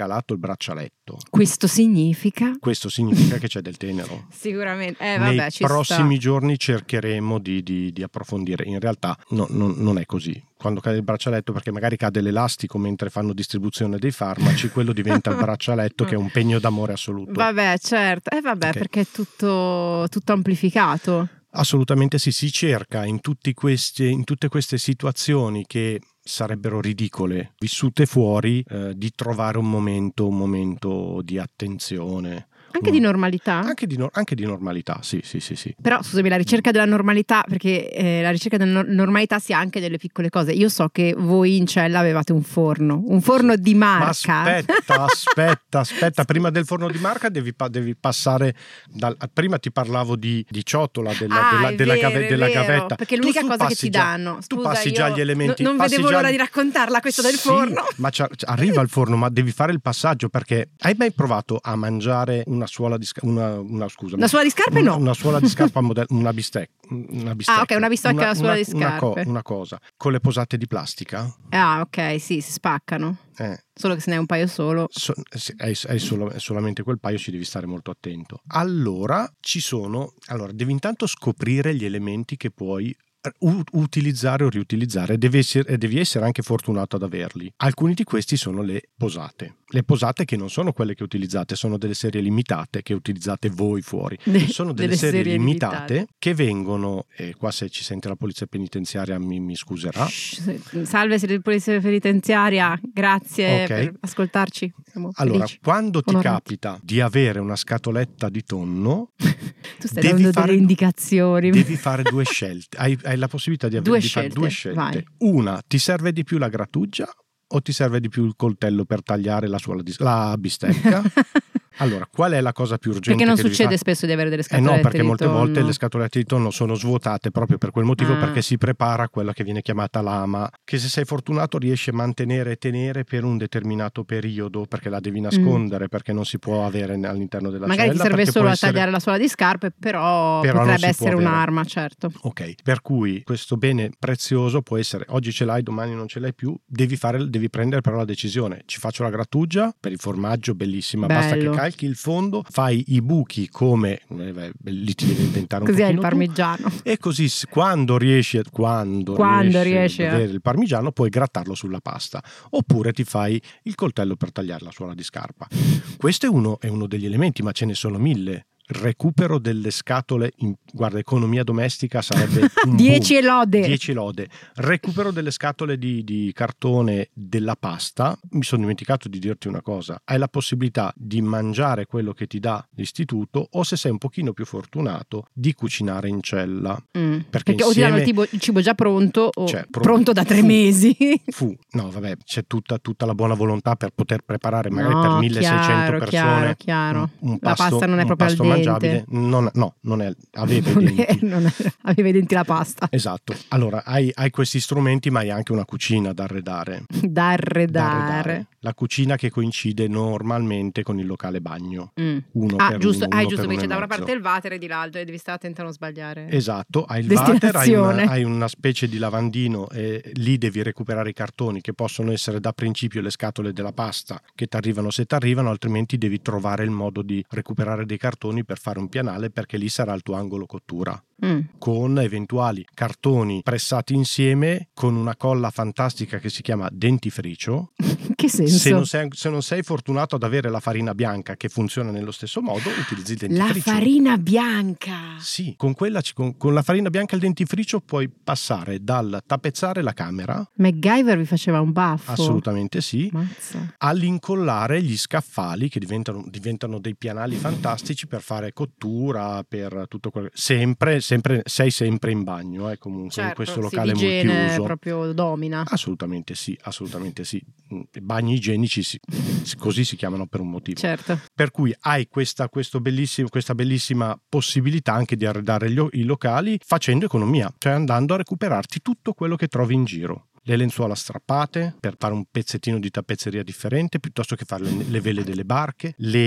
Speaker 3: calato il braccialetto.
Speaker 2: Questo significa?
Speaker 3: Questo significa che c'è del tenero.
Speaker 2: Sicuramente. Eh, vabbè,
Speaker 3: Nei
Speaker 2: ci
Speaker 3: prossimi
Speaker 2: sta.
Speaker 3: giorni cercheremo di, di, di approfondire. In realtà no, no, non è così. Quando cade il braccialetto, perché magari cade l'elastico mentre fanno distribuzione dei farmaci, quello diventa il braccialetto che è un pegno d'amore assoluto.
Speaker 2: Vabbè, certo. Eh vabbè,
Speaker 3: Okay.
Speaker 2: perché è tutto, tutto amplificato.
Speaker 3: Assolutamente sì, si cerca in, tutti questi, in tutte queste situazioni che sarebbero ridicole, vissute fuori, eh, di trovare un momento, un momento di attenzione.
Speaker 2: Anche
Speaker 3: un-
Speaker 2: di normalità?
Speaker 3: Anche di, no- anche di normalità, sì, sì, sì, sì.
Speaker 2: Però scusami, la ricerca della normalità, perché eh, la ricerca della no- normalità si ha anche delle piccole cose. Io so che voi in cella avevate un forno, un forno di
Speaker 3: Ma
Speaker 2: marca.
Speaker 3: aspetta, aspetta, aspetta, prima del forno di marca devi, pa- devi passare dal, prima ti parlavo di, di ciotola della,
Speaker 2: Ah,
Speaker 3: della,
Speaker 2: è
Speaker 3: della,
Speaker 2: vero,
Speaker 3: gave-
Speaker 2: è
Speaker 3: della
Speaker 2: vero,
Speaker 3: gavetta.
Speaker 2: perché
Speaker 3: Tu-
Speaker 2: l'unica
Speaker 3: tu
Speaker 2: cosa che
Speaker 3: passi
Speaker 2: ti
Speaker 3: già-
Speaker 2: danno.
Speaker 3: tu
Speaker 2: Scusa,
Speaker 3: passi
Speaker 2: io
Speaker 3: già gli elementi,
Speaker 2: non
Speaker 3: passi
Speaker 2: vedevo
Speaker 3: già-
Speaker 2: l'ora di raccontarla questa del
Speaker 3: Sì,
Speaker 2: forno.
Speaker 3: ma c'ha- arriva il forno, ma devi fare il passaggio, perché hai mai provato a mangiare una suola di sca- una, una scusami,
Speaker 2: La suola di scarpe
Speaker 3: una,
Speaker 2: no.
Speaker 3: una suola di scarpa model- una bistecca, una bistecca.
Speaker 2: Ah, ok, una bistecca alla suola
Speaker 3: una-
Speaker 2: di
Speaker 3: una co-
Speaker 2: scarpe.
Speaker 3: una cosa con le posate di plastica.
Speaker 2: Ah, ok, sì, si spaccano.
Speaker 3: Eh,
Speaker 2: Solo che se ne è un paio solo.
Speaker 3: So- se- hai, hai solo- è solamente quel paio, ci devi stare molto attento. Allora ci sono, allora devi intanto scoprire gli elementi che puoi u- utilizzare o riutilizzare, devi essere, devi essere anche fortunato ad averli. Alcuni di questi sono le posate. Le posate che non sono quelle che utilizzate, sono delle serie limitate che utilizzate voi fuori.
Speaker 2: De-
Speaker 3: Sono delle,
Speaker 2: delle
Speaker 3: serie,
Speaker 2: serie
Speaker 3: limitate,
Speaker 2: limitate.
Speaker 3: che vengono, e qua se ci sente la polizia penitenziaria mi, mi scuserà.
Speaker 2: Shh, salve, siete di polizia penitenziaria, grazie
Speaker 3: Ok.
Speaker 2: per ascoltarci. Siamo
Speaker 3: Allora,
Speaker 2: felici.
Speaker 3: quando ti
Speaker 2: Onorati.
Speaker 3: capita di avere una scatoletta di tonno,
Speaker 2: Tu stai
Speaker 3: devi
Speaker 2: dando
Speaker 3: fare-
Speaker 2: delle indicazioni.
Speaker 3: devi fare due scelte. Hai, hai la possibilità di, avere,
Speaker 2: Due
Speaker 3: di fare
Speaker 2: scelte,
Speaker 3: due scelte.
Speaker 2: vai.
Speaker 3: Una, ti serve di più la grattugia o ti serve di più il coltello per tagliare la, sua, la bistecca? Allora, qual è la cosa più urgente?
Speaker 2: Perché non
Speaker 3: che devi
Speaker 2: succede
Speaker 3: fare?
Speaker 2: spesso di avere delle
Speaker 3: Eh
Speaker 2: scatolette
Speaker 3: no, perché
Speaker 2: di
Speaker 3: molte
Speaker 2: tonno.
Speaker 3: volte le scatolette di tonno sono svuotate proprio per quel motivo,
Speaker 2: Ah.
Speaker 3: perché si prepara quella che viene chiamata lama, che se sei fortunato riesci a mantenere e tenere per un determinato periodo, perché la devi nascondere, perché non si può avere all'interno della
Speaker 2: Magari ti
Speaker 3: cella.
Speaker 2: serve
Speaker 3: perché
Speaker 2: solo
Speaker 3: può
Speaker 2: a
Speaker 3: essere-
Speaker 2: tagliare la suola di scarpe, però,
Speaker 3: Però non si
Speaker 2: potrebbe
Speaker 3: può
Speaker 2: essere
Speaker 3: avere.
Speaker 2: un'arma, certo.
Speaker 3: Ok, per cui questo bene prezioso può essere oggi ce l'hai, domani non ce l'hai più, devi, fare, devi prendere però la decisione. Ci faccio la grattugia per il formaggio, bellissima, basta che
Speaker 2: Bello.
Speaker 3: calchi il fondo, fai i buchi come, eh, beh, lì ti devi inventare un
Speaker 2: Così è il
Speaker 3: pochino tu.
Speaker 2: parmigiano.
Speaker 3: E così s- quando riesci, a- quando
Speaker 2: Quando
Speaker 3: riesci,
Speaker 2: riesci
Speaker 3: ad
Speaker 2: a-
Speaker 3: avere il parmigiano puoi grattarlo sulla pasta, oppure ti fai il coltello per tagliare la suola di scarpa. Questo è uno, è uno degli elementi, ma ce ne sono mille. Recupero delle scatole, in, guarda, economia domestica sarebbe un
Speaker 2: dieci
Speaker 3: boom.
Speaker 2: e lode.
Speaker 3: dieci lode. Recupero delle scatole di, di cartone della pasta. Mi sono dimenticato di dirti una cosa: hai la possibilità di mangiare quello che ti dà l'istituto, o se sei un pochino più fortunato di cucinare in cella.
Speaker 2: Mm.
Speaker 3: Perché
Speaker 2: Perché o ti danno il,
Speaker 3: insieme-
Speaker 2: tipo- il cibo già pronto o
Speaker 3: Cioè, pro-
Speaker 2: pronto da tre
Speaker 3: fu-
Speaker 2: mesi.
Speaker 3: Fu, no vabbè, c'è tutta, tutta la buona volontà per poter preparare magari
Speaker 2: No,
Speaker 3: per milleseicento
Speaker 2: chiaro,
Speaker 3: persone
Speaker 2: chiaro, chiaro.
Speaker 3: un, un
Speaker 2: La
Speaker 3: pasto,
Speaker 2: pasta non è
Speaker 3: un
Speaker 2: proprio al
Speaker 3: pasto
Speaker 2: dente.
Speaker 3: mangiabile. Non, no, non è, aveva i
Speaker 2: Non è-
Speaker 3: denti.
Speaker 2: non è- aveva i denti la pasta.
Speaker 3: Esatto, allora hai, hai questi strumenti, ma hai anche una cucina da arredare.
Speaker 2: Da arredare.
Speaker 3: Da arredare. La cucina che coincide normalmente con il locale bagno.
Speaker 2: Mm.
Speaker 3: Uno
Speaker 2: Ah,
Speaker 3: per
Speaker 2: giusto,
Speaker 3: uno,
Speaker 2: ah,
Speaker 3: uno
Speaker 2: giusto,
Speaker 3: per
Speaker 2: perché
Speaker 3: uno
Speaker 2: da
Speaker 3: e
Speaker 2: una
Speaker 3: mezzo.
Speaker 2: parte il water e di l'altro e devi stare attento a non sbagliare.
Speaker 3: Esatto, hai il water, hai
Speaker 2: Destinazione.
Speaker 3: una, hai una specie di lavandino e lì devi recuperare i cartoni, che possono essere da principio le scatole della pasta che ti arrivano se ti arrivano, altrimenti devi trovare il modo di recuperare dei cartoni per fare un pianale, perché lì sarà il tuo angolo cottura,
Speaker 2: Mm.
Speaker 3: con eventuali cartoni pressati insieme con una colla fantastica che si chiama dentifricio.
Speaker 2: In che senso?
Speaker 3: Se non, sei, se non sei fortunato ad avere la farina bianca che funziona nello stesso modo, utilizzi il
Speaker 2: La
Speaker 3: dentifricio.
Speaker 2: farina bianca.
Speaker 3: Sì, con, quella, ci- con, con la farina bianca e il dentifricio puoi passare dal tappezzare la camera,
Speaker 2: MacGyver vi faceva un baffo.
Speaker 3: assolutamente sì,
Speaker 2: Mazza.
Speaker 3: all'incollare gli scaffali che diventano, diventano dei pianali fantastici per fare cottura, per tutto quello. Sempre, sempre, sei sempre in bagno, eh, comunque
Speaker 2: Certo,
Speaker 3: in questo
Speaker 2: sì,
Speaker 3: locale
Speaker 2: l'igiene
Speaker 3: multiuso.
Speaker 2: proprio domina.
Speaker 3: Assolutamente sì, assolutamente sì. I bagni igienici si- così si chiamano per un motivo.
Speaker 2: Certo.
Speaker 3: Per cui hai questa, questo bellissimo, questa bellissima possibilità anche di arredare gli, i locali facendo economia, cioè andando a recuperarti tutto quello che trovi in giro. Le lenzuola strappate per fare un pezzettino di tappezzeria differente, piuttosto che fare le, le vele delle barche, le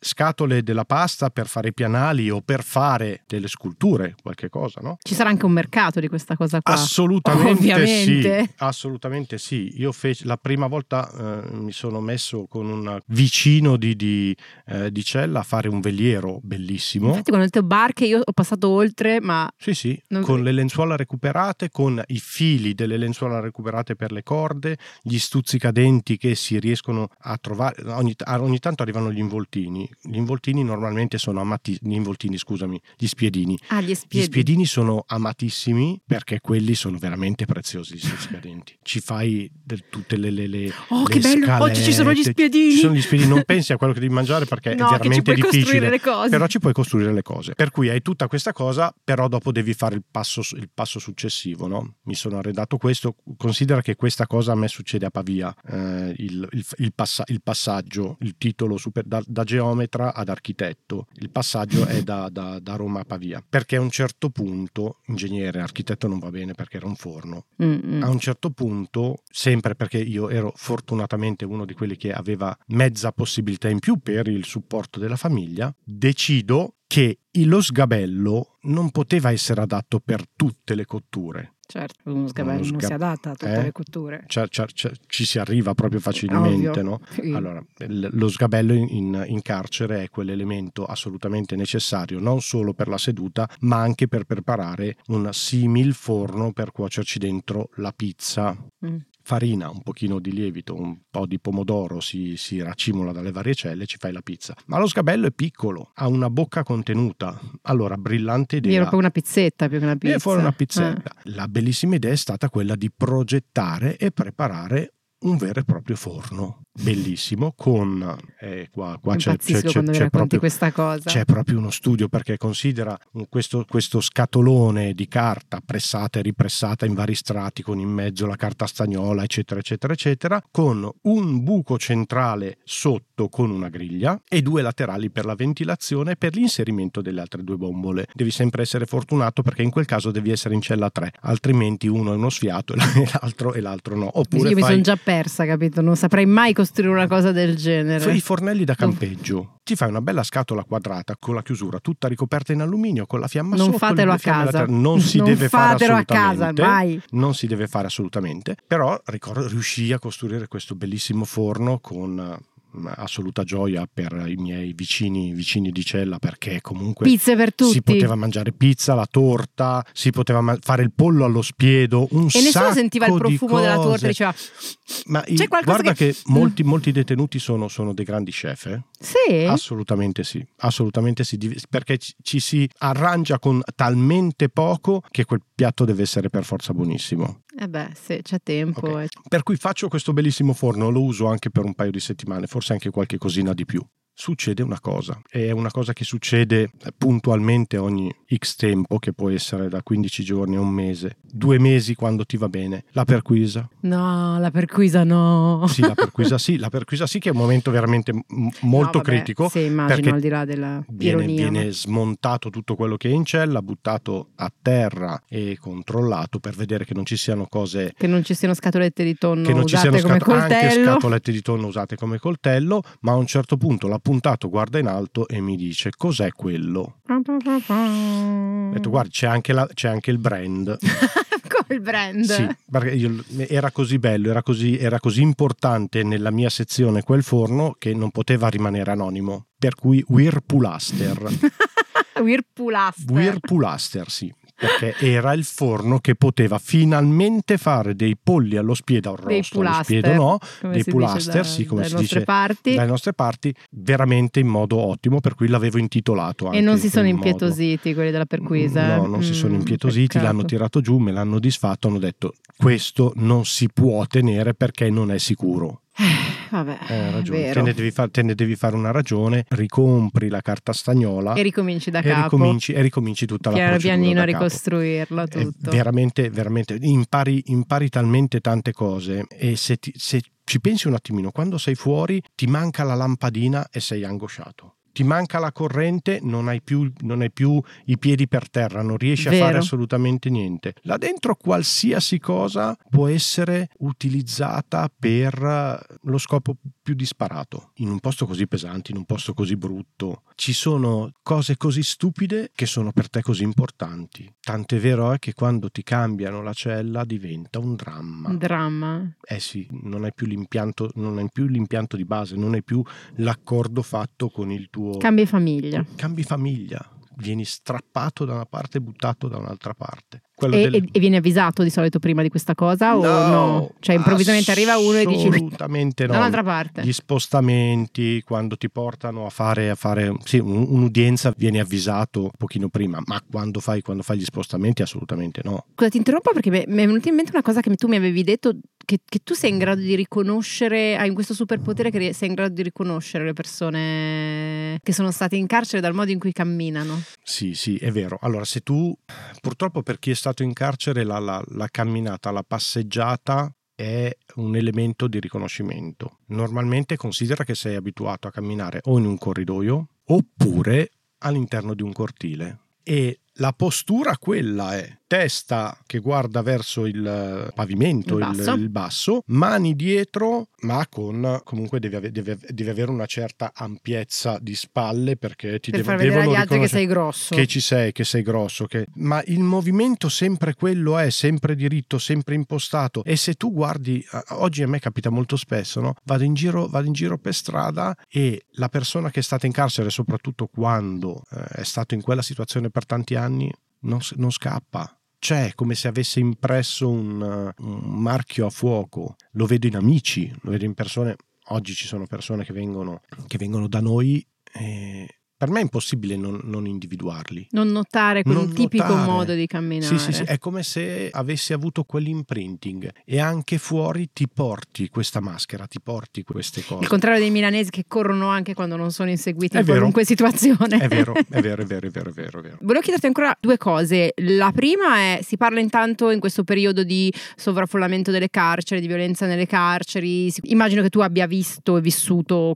Speaker 3: scatole della pasta per fare i pianali o per fare delle sculture, qualche cosa, no?
Speaker 2: Ci sarà anche un mercato di questa cosa qua.
Speaker 3: Assolutamente
Speaker 2: Ovviamente.
Speaker 3: sì, assolutamente sì. Io feci la prima volta eh, mi sono messo con un vicino di, di, eh, di cella a fare un veliero bellissimo.
Speaker 2: Infatti quando ho detto barche io ho passato oltre, ma
Speaker 3: sì sì,
Speaker 2: non...
Speaker 3: con le lenzuola recuperate, con i fili delle lenzuola recuperate per le corde, gli stuzzicadenti che si riescono a trovare. Ogni, ogni tanto arrivano gli involtini. Gli involtini normalmente sono amati, gli involtini scusami, gli spiedini.
Speaker 2: Ah, gli spiedini.
Speaker 3: Gli spiedini sono amatissimi perché quelli sono veramente preziosi, gli stuzzicadenti. Ci fai del, tutte le, le, le
Speaker 2: oh
Speaker 3: le
Speaker 2: che bello,
Speaker 3: scalette.
Speaker 2: Oggi ci sono gli spiedini.
Speaker 3: Ci sono gli spiedini, non pensi a quello che devi mangiare perché
Speaker 2: no,
Speaker 3: è veramente
Speaker 2: che ci puoi
Speaker 3: difficile.
Speaker 2: costruire le cose.
Speaker 3: Però ci puoi costruire le cose. Per cui hai tutta questa cosa, però dopo devi fare il passo, il passo successivo, no? Mi sono arredato questo. Considera che questa cosa a me succede a Pavia, eh, il, il, il, passa, il passaggio, il titolo super, da, da geometra ad architetto. Il passaggio è da, da, da Roma a Pavia. Perché a un certo punto, ingegnere, architetto non va bene perché era un forno.
Speaker 2: Mm-mm.
Speaker 3: A un certo punto, sempre perché io ero fortunatamente uno di quelli che aveva mezza possibilità in più per il supporto della famiglia, decido che lo sgabello non poteva essere adatto per tutte le cotture.
Speaker 2: Certo, uno sgabello
Speaker 3: Uno
Speaker 2: non
Speaker 3: sgab-
Speaker 2: si adatta a tutte
Speaker 3: eh?
Speaker 2: le cotture.
Speaker 3: Cioè, cioè, cioè, ci si arriva proprio facilmente,
Speaker 2: Ovvio.
Speaker 3: no?
Speaker 2: Sì.
Speaker 3: Allora, l- lo sgabello in, in, in carcere è quell'elemento assolutamente necessario, non solo per la seduta, ma anche per preparare un simil forno per cuocerci dentro la pizza.
Speaker 2: Mm.
Speaker 3: Farina, un pochino di lievito, un po' di pomodoro, si, si racimola dalle varie celle e ci fai la pizza. Ma lo sgabello è piccolo, ha una bocca contenuta. Allora, brillante idea.
Speaker 2: Era proprio una pizzetta più che una pizza.
Speaker 3: E fuori una pizzetta.
Speaker 2: Eh.
Speaker 3: La bellissima idea è stata quella di progettare e preparare un vero e proprio forno bellissimo con eh, qua, qua c'è, c'è, c'è,
Speaker 2: quando
Speaker 3: c'è proprio
Speaker 2: questa cosa.
Speaker 3: C'è proprio uno studio, perché considera questo, questo scatolone di carta pressata e ripressata in vari strati, con in mezzo la carta stagnola eccetera eccetera eccetera, con un buco centrale sotto con una griglia e due laterali per la ventilazione e per l'inserimento delle altre due bombole. Devi sempre essere fortunato perché in quel caso devi essere in cella tre, altrimenti uno è uno sfiato e l'altro, e l'altro no. Oppure
Speaker 2: io
Speaker 3: fai...
Speaker 2: mi sono già persa, capito? Non saprei mai costruire una cosa del genere.
Speaker 3: I fornelli da campeggio. Ti fai una bella scatola quadrata con la chiusura tutta ricoperta in alluminio, con la fiamma
Speaker 2: non
Speaker 3: sotto.
Speaker 2: Fatelo a casa.
Speaker 3: Laterali. Non si
Speaker 2: non
Speaker 3: deve fare assolutamente.
Speaker 2: a casa, mai.
Speaker 3: Non si deve fare assolutamente. Però ricordo, riuscii a costruire questo bellissimo forno con assoluta gioia per i miei vicini vicini di cella, perché comunque
Speaker 2: pizze per tutti.
Speaker 3: Si poteva mangiare pizza, la torta, si poteva ma- fare il pollo allo spiedo, un
Speaker 2: e nessuno sentiva il profumo della torta e diceva
Speaker 3: ma
Speaker 2: c'è
Speaker 3: i,
Speaker 2: qualcosa
Speaker 3: guarda che,
Speaker 2: che
Speaker 3: molti, molti detenuti sono, sono dei grandi chef, eh?
Speaker 2: Sì?
Speaker 3: Assolutamente sì, assolutamente sì, perché ci, ci si arrangia con talmente poco che quel piatto deve essere per forza buonissimo.
Speaker 2: Eh beh, sì, c'è tempo.
Speaker 3: Okay.
Speaker 2: Eh.
Speaker 3: Per cui faccio questo bellissimo forno, lo uso anche per un paio di settimane, forse anche qualche cosina di più. Succede una cosa, è una cosa che succede puntualmente ogni X tempo, che può essere da quindici giorni a un mese, due mesi quando ti va bene, la perquisa.
Speaker 2: No, la perquisa no.
Speaker 3: Sì, la perquisa sì, la perquisa sì, che è un momento veramente m- molto
Speaker 2: no, vabbè,
Speaker 3: critico.
Speaker 2: Sì, immagino, al di là della
Speaker 3: viene,
Speaker 2: ironia.
Speaker 3: Viene smontato tutto quello che è in cella, buttato a terra e controllato per vedere che non ci siano cose...
Speaker 2: Che non ci siano scatolette di tonno
Speaker 3: che non ci
Speaker 2: usate
Speaker 3: siano
Speaker 2: come
Speaker 3: scat-
Speaker 2: coltello.
Speaker 3: Anche scatolette di tonno usate come coltello, ma a un certo punto la puntato guarda in alto e mi dice: cos'è quello? Ho detto: guarda, c'è anche, la, c'è anche il brand.
Speaker 2: Come il brand?
Speaker 3: Sì, perché io, era così bello, era così, era così importante nella mia sezione quel forno che non poteva rimanere anonimo, per cui Whirpoolaster.
Speaker 2: Whirpoolaster.
Speaker 3: Whirpoolaster, sì. Perché era il forno che poteva finalmente fare dei polli allo spiedo arrosto, allo spiedo no,
Speaker 2: come
Speaker 3: dei
Speaker 2: da,
Speaker 3: pulaster, sì, come si dice
Speaker 2: parti.
Speaker 3: dalle nostre parti, veramente in modo ottimo, per cui l'avevo intitolato anche.
Speaker 2: E non si sono
Speaker 3: in
Speaker 2: impietositi
Speaker 3: modo...
Speaker 2: quelli della perquisa?
Speaker 3: No, non mm, si sono impietositi,
Speaker 2: peccato.
Speaker 3: L'hanno tirato giù, me l'hanno disfatto, hanno detto: questo non si può tenere perché non è sicuro.
Speaker 2: Vabbè,
Speaker 3: hai ragione,
Speaker 2: vero.
Speaker 3: te ne, devi far, te ne devi fare una ragione, ricompri la carta stagnola
Speaker 2: e ricominci da
Speaker 3: e
Speaker 2: capo
Speaker 3: ricominci, e ricominci tutta
Speaker 2: piano
Speaker 3: la procedura
Speaker 2: pianino
Speaker 3: da
Speaker 2: a ricostruirlo
Speaker 3: capo.
Speaker 2: tutto.
Speaker 3: È veramente, veramente impari, impari talmente tante cose, e se, ti, se ci pensi un attimino, quando sei fuori ti manca la lampadina e sei angosciato. Ti manca la corrente, non hai più, non hai più i piedi per terra, non riesci
Speaker 2: Vero.
Speaker 3: a fare assolutamente niente. Là dentro qualsiasi cosa può essere utilizzata per lo scopo più disparato, in un posto così pesante, in un posto così brutto, ci sono cose così stupide che sono per te così importanti. Tant'è vero è che quando ti cambiano la cella diventa un dramma.
Speaker 2: Un dramma.
Speaker 3: Eh sì, non hai più l'impianto, non hai più l'impianto di base, non hai più l'accordo fatto con il tuo...
Speaker 2: Cambi famiglia.
Speaker 3: Cambi famiglia. Vieni strappato da una parte e buttato da un'altra parte.
Speaker 2: E, delle... e vieni avvisato di solito prima di questa cosa o
Speaker 3: no?
Speaker 2: no? Cioè improvvisamente arriva uno e dici
Speaker 3: assolutamente no.
Speaker 2: Dall'altra parte.
Speaker 3: Gli spostamenti, quando ti portano a fare, a fare sì, un, un'udienza, vieni avvisato un pochino prima, ma quando fai, quando fai gli spostamenti assolutamente no.
Speaker 2: Scusa, ti interrompo perché mi è venuta in mente una cosa che tu mi avevi detto, che, che tu sei in grado di riconoscere, hai questo superpotere che sei in grado di riconoscere le persone che sono state in carcere dal modo in cui camminano.
Speaker 3: Sì, sì, è vero. Allora, se tu, purtroppo per chi è stato in carcere, la, la, la camminata, la passeggiata è un elemento di riconoscimento. Normalmente considera che sei abituato a camminare o in un corridoio oppure all'interno di un cortile. E la postura quella è testa che guarda verso il pavimento, il basso, il, il basso mani dietro, ma con comunque devi, ave, devi, devi avere una certa ampiezza di spalle perché ti
Speaker 2: per
Speaker 3: devo,
Speaker 2: far vedere
Speaker 3: devono
Speaker 2: agli altri che sei grosso,
Speaker 3: che ci sei, che sei grosso, che... ma il movimento sempre quello è, sempre diritto, sempre impostato. E se tu guardi, oggi a me capita molto spesso, no? Vado in giro, vado in giro per strada e la persona che è stata in carcere, soprattutto quando eh, è stato in quella situazione per tanti anni, non, non scappa. C'è come se avesse impresso un, un marchio a fuoco. Lo vedo in amici, lo vedo in persone. Oggi ci sono persone che vengono, che vengono da noi e per me è impossibile non, non individuarli.
Speaker 2: Non notare quel non tipico notare. modo di camminare.
Speaker 3: Sì, sì, sì, è come se avessi avuto quell'imprinting e anche fuori ti porti questa maschera, ti porti queste cose.
Speaker 2: Il contrario dei milanesi che corrono anche quando non sono inseguiti è in vero. qualunque situazione.
Speaker 3: È vero, è vero, è vero, è vero, è vero, è vero.
Speaker 2: Volevo chiederti ancora due cose. La prima è, si parla intanto in questo periodo di sovraffollamento delle carceri, di violenza nelle carceri. Immagino che tu abbia visto e vissuto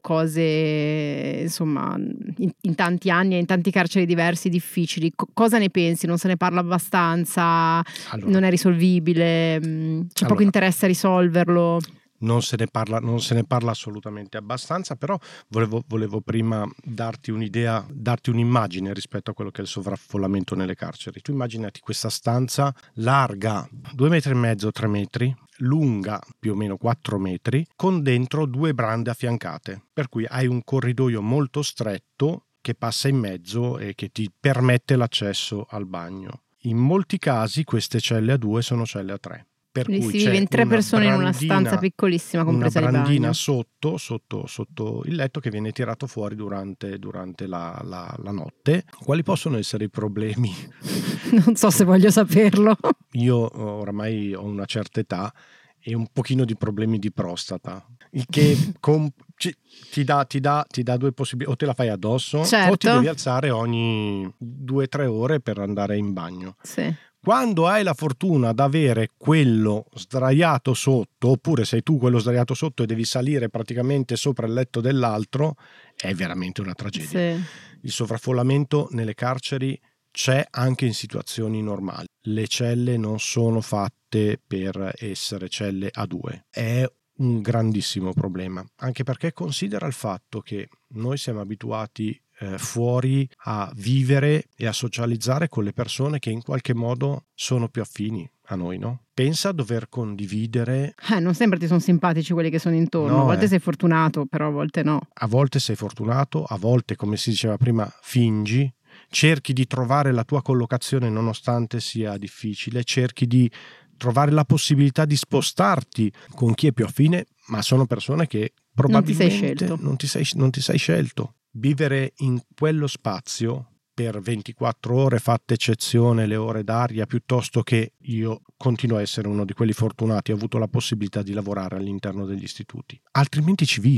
Speaker 2: cose, insomma, in, in tanti anni e in tanti carceri diversi, difficili. C- cosa ne pensi? Non se ne parla abbastanza? Allora, non è risolvibile? C'è allora, poco interesse a risolverlo?
Speaker 3: Non se ne parla, non se ne parla assolutamente abbastanza, però volevo, volevo prima darti un'idea, darti un'immagine rispetto a quello che è il sovraffollamento nelle carceri. Tu immaginati questa stanza larga due metri e mezzo, tre metri, lunga più o meno quattro metri, con dentro due brande affiancate, per cui hai un corridoio molto stretto che passa in mezzo e che ti permette l'accesso al bagno. In molti casi queste celle a due sono celle a tre. Per
Speaker 2: Quindi
Speaker 3: cui
Speaker 2: si vive in tre persone in una stanza piccolissima, compresa il bagno.
Speaker 3: Una brandina sotto, sotto, sotto il letto che viene tirato fuori durante, durante la, la, la notte. Quali possono essere i problemi?
Speaker 2: Non so se voglio saperlo.
Speaker 3: Io oramai ho una certa età e un pochino di problemi di prostata, il che com- ci, ti, dà, ti, dà, ti dà due possibilità: o te la fai addosso, certo, o ti devi alzare ogni due o tre ore per andare in bagno.
Speaker 2: Sì.
Speaker 3: Quando hai la fortuna di avere quello sdraiato sotto, oppure sei tu quello sdraiato sotto e devi salire praticamente sopra il letto dell'altro, è veramente una tragedia. Sì. Il sovraffollamento nelle carceri c'è anche in situazioni normali. Le celle non sono fatte per essere celle a due. È un grandissimo problema, anche perché considera il fatto che noi siamo abituati eh, fuori a vivere e a socializzare con le persone che in qualche modo sono più affini a noi, no? Pensa a dover condividere...
Speaker 2: Eh, non sempre ti sono simpatici quelli che sono intorno, no, a volte eh. sei fortunato, però a volte no.
Speaker 3: A volte sei fortunato, a volte, come si diceva prima, fingi, cerchi di trovare la tua collocazione nonostante sia difficile, cerchi di trovare la possibilità di spostarti con chi è più affine, ma sono persone che probabilmente non ti sei scelto. Non ti sei, non ti sei scelto. Vivere in quello spazio per ventiquattro ore, fatte eccezione le ore d'aria, piuttosto che io continuo a essere uno di quelli fortunati, ho avuto la possibilità di lavorare all'interno degli istituti. Altrimenti ci vivi,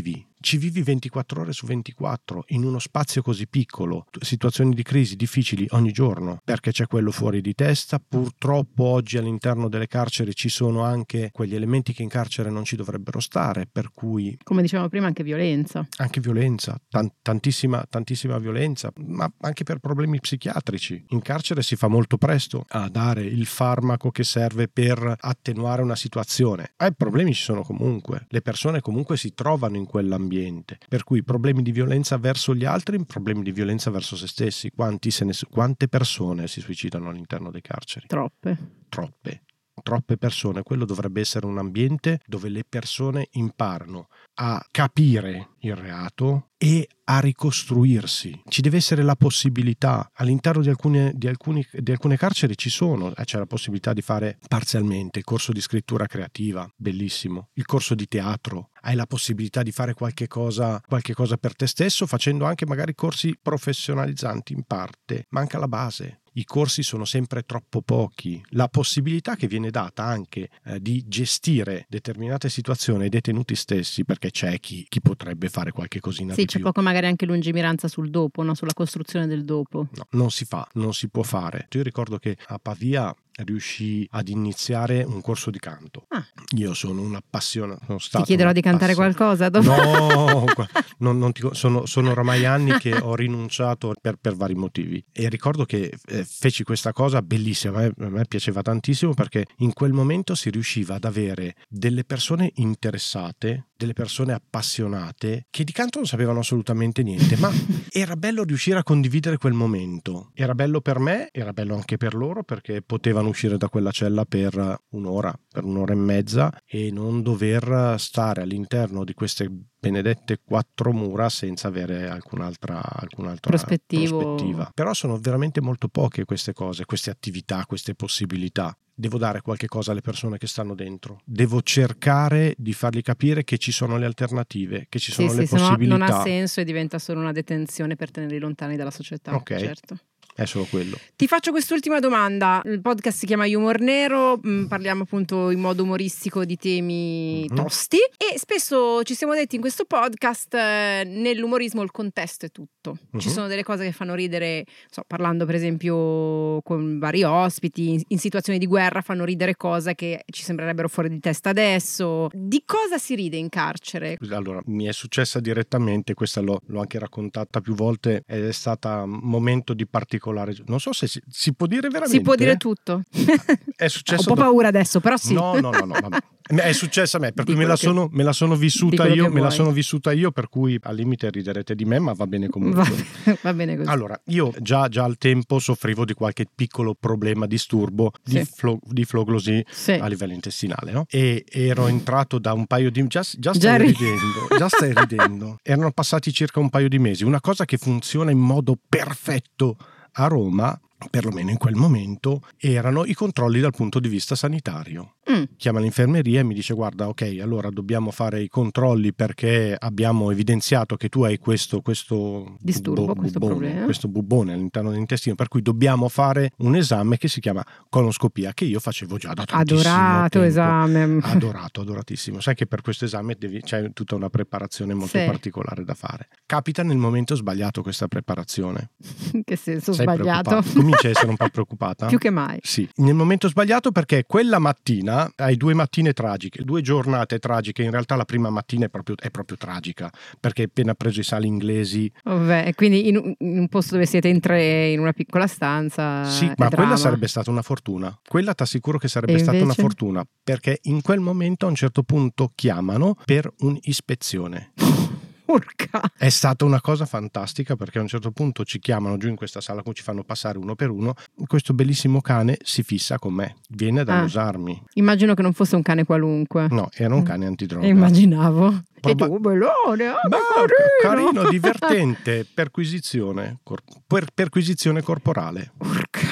Speaker 3: ci vivi ventiquattro ore su ventiquattro in uno spazio così piccolo, situazioni di crisi difficili ogni giorno, perché c'è quello fuori di testa. Purtroppo oggi all'interno delle carceri ci sono anche quegli elementi che in carcere non ci dovrebbero stare, per cui,
Speaker 2: come dicevamo prima, anche violenza.
Speaker 3: Anche violenza, tan- tantissima, tantissima violenza, ma anche per problemi psichiatrici. In carcere si fa molto presto a dare il farmaco che serve per attenuare una situazione. Eh, i problemi ci sono comunque, le persone comunque si trovano in quell'ambiente, per cui problemi di violenza verso gli altri, problemi di violenza verso se stessi. Quanti se ne, quante persone si suicidano all'interno dei carceri?
Speaker 2: Troppe.
Speaker 3: Troppe. Troppe persone. Quello dovrebbe essere un ambiente dove le persone imparano a capire il reato e a ricostruirsi. Ci deve essere la possibilità, all'interno di alcune, di alcuni, di alcune carceri ci sono, c'è la possibilità di fare parzialmente il corso di scrittura creativa, bellissimo, il corso di teatro, hai la possibilità di fare qualche cosa, qualche cosa per te stesso, facendo anche magari corsi professionalizzanti in parte, manca la base. I corsi sono sempre troppo pochi. La possibilità che viene data anche eh, di gestire determinate situazioni ai detenuti stessi, perché c'è chi, chi potrebbe fare qualche cosina
Speaker 2: sì,
Speaker 3: di
Speaker 2: c'è
Speaker 3: più.
Speaker 2: poco magari anche lungimiranza sul dopo, no? Sulla costruzione del dopo.
Speaker 3: No, non si fa, non si può fare. Io ricordo che a Pavia riuscì ad iniziare un corso di canto. Ah. Io sono un appassionato. Sono stato
Speaker 2: ti chiederò di cantare qualcosa dopo?
Speaker 3: No, non, non ti, sono, sono oramai anni che ho rinunciato per, per vari motivi. E ricordo che eh, feci questa cosa bellissima. A me, a me piaceva tantissimo perché in quel momento si riusciva ad avere delle persone interessate, delle persone appassionate che di canto non sapevano assolutamente niente, ma era bello riuscire a condividere quel momento. Era bello per me, era bello anche per loro, perché potevano uscire da quella cella per un'ora, per un'ora e mezza e non dover stare all'interno di queste benedette quattro mura senza avere alcun'altra, alcun'altra prospettiva. Però sono veramente molto poche queste cose, queste attività, queste possibilità. Devo dare qualche cosa alle persone che stanno dentro. Devo cercare di fargli capire che ci sono le alternative, che ci sono
Speaker 2: sì,
Speaker 3: le
Speaker 2: sì,
Speaker 3: possibilità.
Speaker 2: Non ha senso e diventa solo una detenzione per tenerli lontani dalla società.
Speaker 3: Ok.
Speaker 2: Certo.
Speaker 3: È solo quello.
Speaker 2: Ti faccio quest'ultima domanda. Il podcast si chiama Humor Nero, parliamo appunto in modo umoristico di temi mm-hmm. tosti e spesso ci siamo detti in questo podcast eh, nell'umorismo il contesto è tutto. Mm-hmm. Ci sono delle cose che fanno ridere, so, parlando per esempio con vari ospiti, in, in situazioni di guerra fanno ridere cose che ci sembrerebbero fuori di testa adesso. Di cosa si ride in carcere?
Speaker 3: Allora, mi è successa direttamente, questa l'ho, l'ho anche raccontata più volte ed è stata un momento di particolare. Non so se si, si può dire veramente.
Speaker 2: Si può dire tutto.
Speaker 3: È successo.
Speaker 2: Ho un po' paura adesso, però sì.
Speaker 3: No, no, no, no vabbè. È successa a me, per cui me la, sono, me la sono vissuta io, me la sono vissuta io, per cui al limite riderete di me, ma va bene comunque.
Speaker 2: Va, va bene così.
Speaker 3: Allora, io già, già al tempo soffrivo di qualche piccolo problema, disturbo sì. di, flo, di floglosi sì. a livello intestinale, no? E ero entrato da un paio di... Già, già stai già ridendo, già stai ridendo. Erano passati circa un paio di mesi. Una cosa che funziona in modo perfetto a Roma, perlomeno in quel momento, erano i controlli dal punto di vista sanitario. Mm. Chiama l'infermeria e mi dice: guarda, ok, allora dobbiamo fare i controlli perché abbiamo evidenziato che tu hai questo, questo
Speaker 2: disturbo,
Speaker 3: bu-
Speaker 2: questo
Speaker 3: bubbone,
Speaker 2: problema,
Speaker 3: questo bubbone all'interno dell'intestino, per cui dobbiamo fare un esame che si chiama colonoscopia, che io facevo già da tantissimo
Speaker 2: adorato
Speaker 3: tempo.
Speaker 2: esame
Speaker 3: adorato, adoratissimo. Sai che per questo esame devi, c'è tutta una preparazione molto sì. particolare da fare. Capita nel momento sbagliato questa preparazione.
Speaker 2: In che senso
Speaker 3: Sei
Speaker 2: sbagliato?
Speaker 3: Cominci a essere un po' preoccupata?
Speaker 2: Più che mai.
Speaker 3: Sì, nel momento sbagliato, perché quella mattina hai due mattine tragiche, due giornate tragiche. In realtà la prima mattina è proprio, è proprio tragica, perché hai appena preso i sali inglesi.
Speaker 2: Vabbè, quindi in, in un posto dove siete in tre, in una piccola stanza.
Speaker 3: Sì, ma
Speaker 2: drama.
Speaker 3: Quella sarebbe stata una fortuna. Quella ti assicuro che sarebbe
Speaker 2: e
Speaker 3: stata
Speaker 2: invece?
Speaker 3: una fortuna, perché in quel momento a un certo punto chiamano per un'ispezione.
Speaker 2: Urca.
Speaker 3: È stata una cosa fantastica, perché a un certo punto ci chiamano giù in questa sala, ci fanno passare uno per uno. Questo bellissimo cane si fissa con me, viene ad annusarmi.
Speaker 2: Ah, immagino che non fosse un cane qualunque.
Speaker 3: No, era un cane antidroga.
Speaker 2: Immaginavo.
Speaker 3: Proba-
Speaker 2: e tu, bellone, ah,
Speaker 3: Beh,
Speaker 2: carino.
Speaker 3: carino, divertente, perquisizione, cor- per- perquisizione corporale.
Speaker 2: Urca.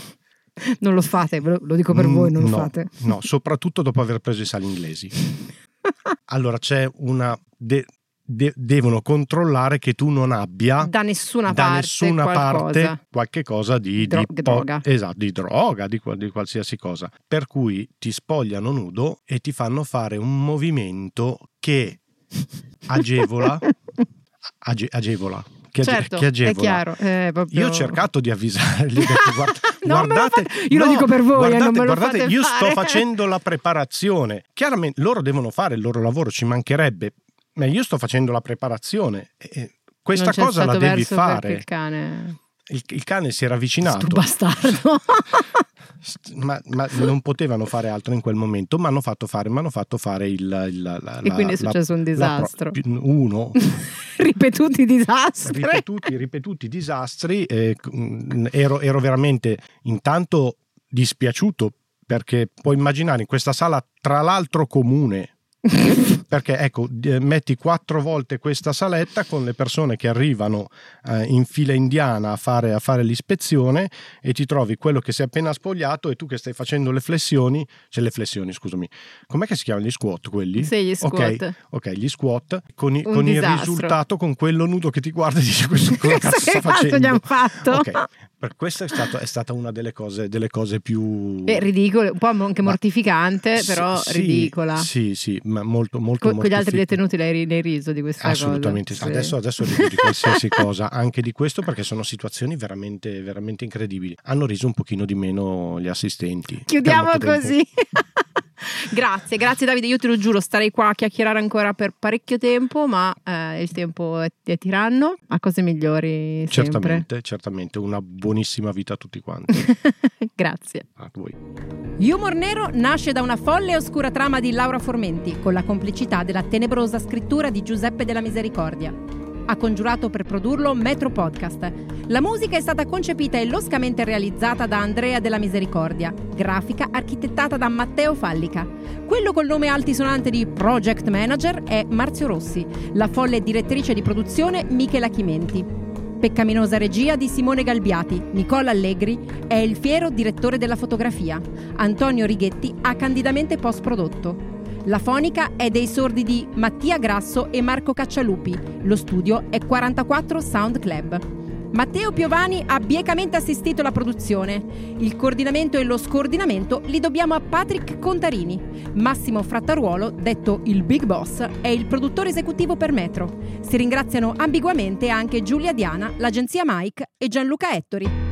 Speaker 2: Non lo fate, lo, lo dico per mm, voi, non
Speaker 3: no,
Speaker 2: lo fate.
Speaker 3: No, soprattutto dopo aver preso i sali inglesi. Allora c'è una... De- De- devono controllare che tu non abbia
Speaker 2: da nessuna
Speaker 3: da
Speaker 2: parte
Speaker 3: nessuna
Speaker 2: qualcosa.
Speaker 3: parte qualche cosa di,
Speaker 2: Dro-
Speaker 3: di
Speaker 2: droga
Speaker 3: po- esatto, di droga, di, di qualsiasi cosa, per cui ti spogliano nudo e ti fanno fare un movimento che agevola, age, agevola. Che,
Speaker 2: certo,
Speaker 3: che agevola.
Speaker 2: È chiaro. Eh, proprio...
Speaker 3: Io ho cercato di avvisare, gli ho detto, guarda,
Speaker 2: non
Speaker 3: guardate,
Speaker 2: me lo fate, io no, lo dico per voi,
Speaker 3: guardate,
Speaker 2: non me lo
Speaker 3: guardate,
Speaker 2: fate
Speaker 3: io
Speaker 2: fare.
Speaker 3: sto facendo la preparazione. Chiaramente loro devono fare il loro lavoro, ci mancherebbe, ma io sto facendo la preparazione. E questa
Speaker 2: non
Speaker 3: cosa la devi fare.
Speaker 2: Il cane...
Speaker 3: Il, il cane si era avvicinato.
Speaker 2: Sto bastardo.
Speaker 3: Ma, ma non potevano fare altro in quel momento, ma hanno fatto fare, m'hanno fatto fare il, il la,
Speaker 2: e quindi è successo
Speaker 3: la,
Speaker 2: un disastro.
Speaker 3: La, uno.
Speaker 2: ripetuti disastri.
Speaker 3: Ripetuti, ripetuti disastri. Eh, ero, ero veramente intanto dispiaciuto, perché puoi immaginare in questa sala, tra l'altro comune, perché ecco, metti quattro volte questa saletta con le persone che arrivano eh, in fila indiana a fare, a fare l'ispezione, e ti trovi quello che si è appena spogliato e tu che stai facendo le flessioni, cioè le flessioni, scusami, com'è che si chiamano gli squat quelli?
Speaker 2: Sì, gli squat.
Speaker 3: Ok, okay gli squat con, i, con il risultato, con quello nudo che ti guarda e dici questo cosa cazzo sta facendo?
Speaker 2: Gli hanno fatto?
Speaker 3: Ok. Per questo è, stato, è stata una delle cose, delle cose più
Speaker 2: eh, ridicole, un po' anche mortificante,
Speaker 3: ma,
Speaker 2: però
Speaker 3: sì,
Speaker 2: ridicola.
Speaker 3: Sì, sì, ma molto, molto.
Speaker 2: Con gli altri detenuti l'hai, l'hai riso di questa
Speaker 3: Assolutamente.
Speaker 2: cosa?
Speaker 3: Adesso, adesso rido di qualsiasi cosa, anche di questo, perché sono situazioni veramente, veramente incredibili. Hanno riso un pochino di meno gli assistenti.
Speaker 2: Chiudiamo così. Grazie, grazie Davide, io te lo giuro, starei qua a chiacchierare ancora per parecchio tempo, ma eh, il tempo è, è tiranno, a cose migliori sempre.
Speaker 3: Certamente, certamente, una buonissima vita a tutti quanti.
Speaker 2: Grazie.
Speaker 3: A voi.
Speaker 2: Humor Nero nasce da una folle e oscura trama di Laura Formenti, con la complicità della tenebrosa scrittura di Giuseppe della Misericordia. Ha congiurato per produrlo Metro Podcast. La musica è stata concepita e loscamente realizzata da Andrea della Misericordia, grafica architettata da Matteo Fallica. Quello col nome altisonante di Project Manager è Marzio Rossi, la folle direttrice di produzione Michela Chimenti. Peccaminosa regia di Simone Galbiati. Nicola Allegri è il fiero direttore della fotografia. Antonio Righetti ha candidamente post-prodotto. La fonica è dei sordi di Mattia Grasso e Marco Caccialupi. Lo studio è quarantaquattro Sound Club. Matteo Piovani ha biecamente assistito alla produzione. Il coordinamento e lo scordinamento li dobbiamo a Patrick Contarini. Massimo Frattaruolo, detto il Big Boss, è il produttore esecutivo per Metro. Si ringraziano ambiguamente anche Giulia Diana, l'agenzia Mike e Gianluca Ettori.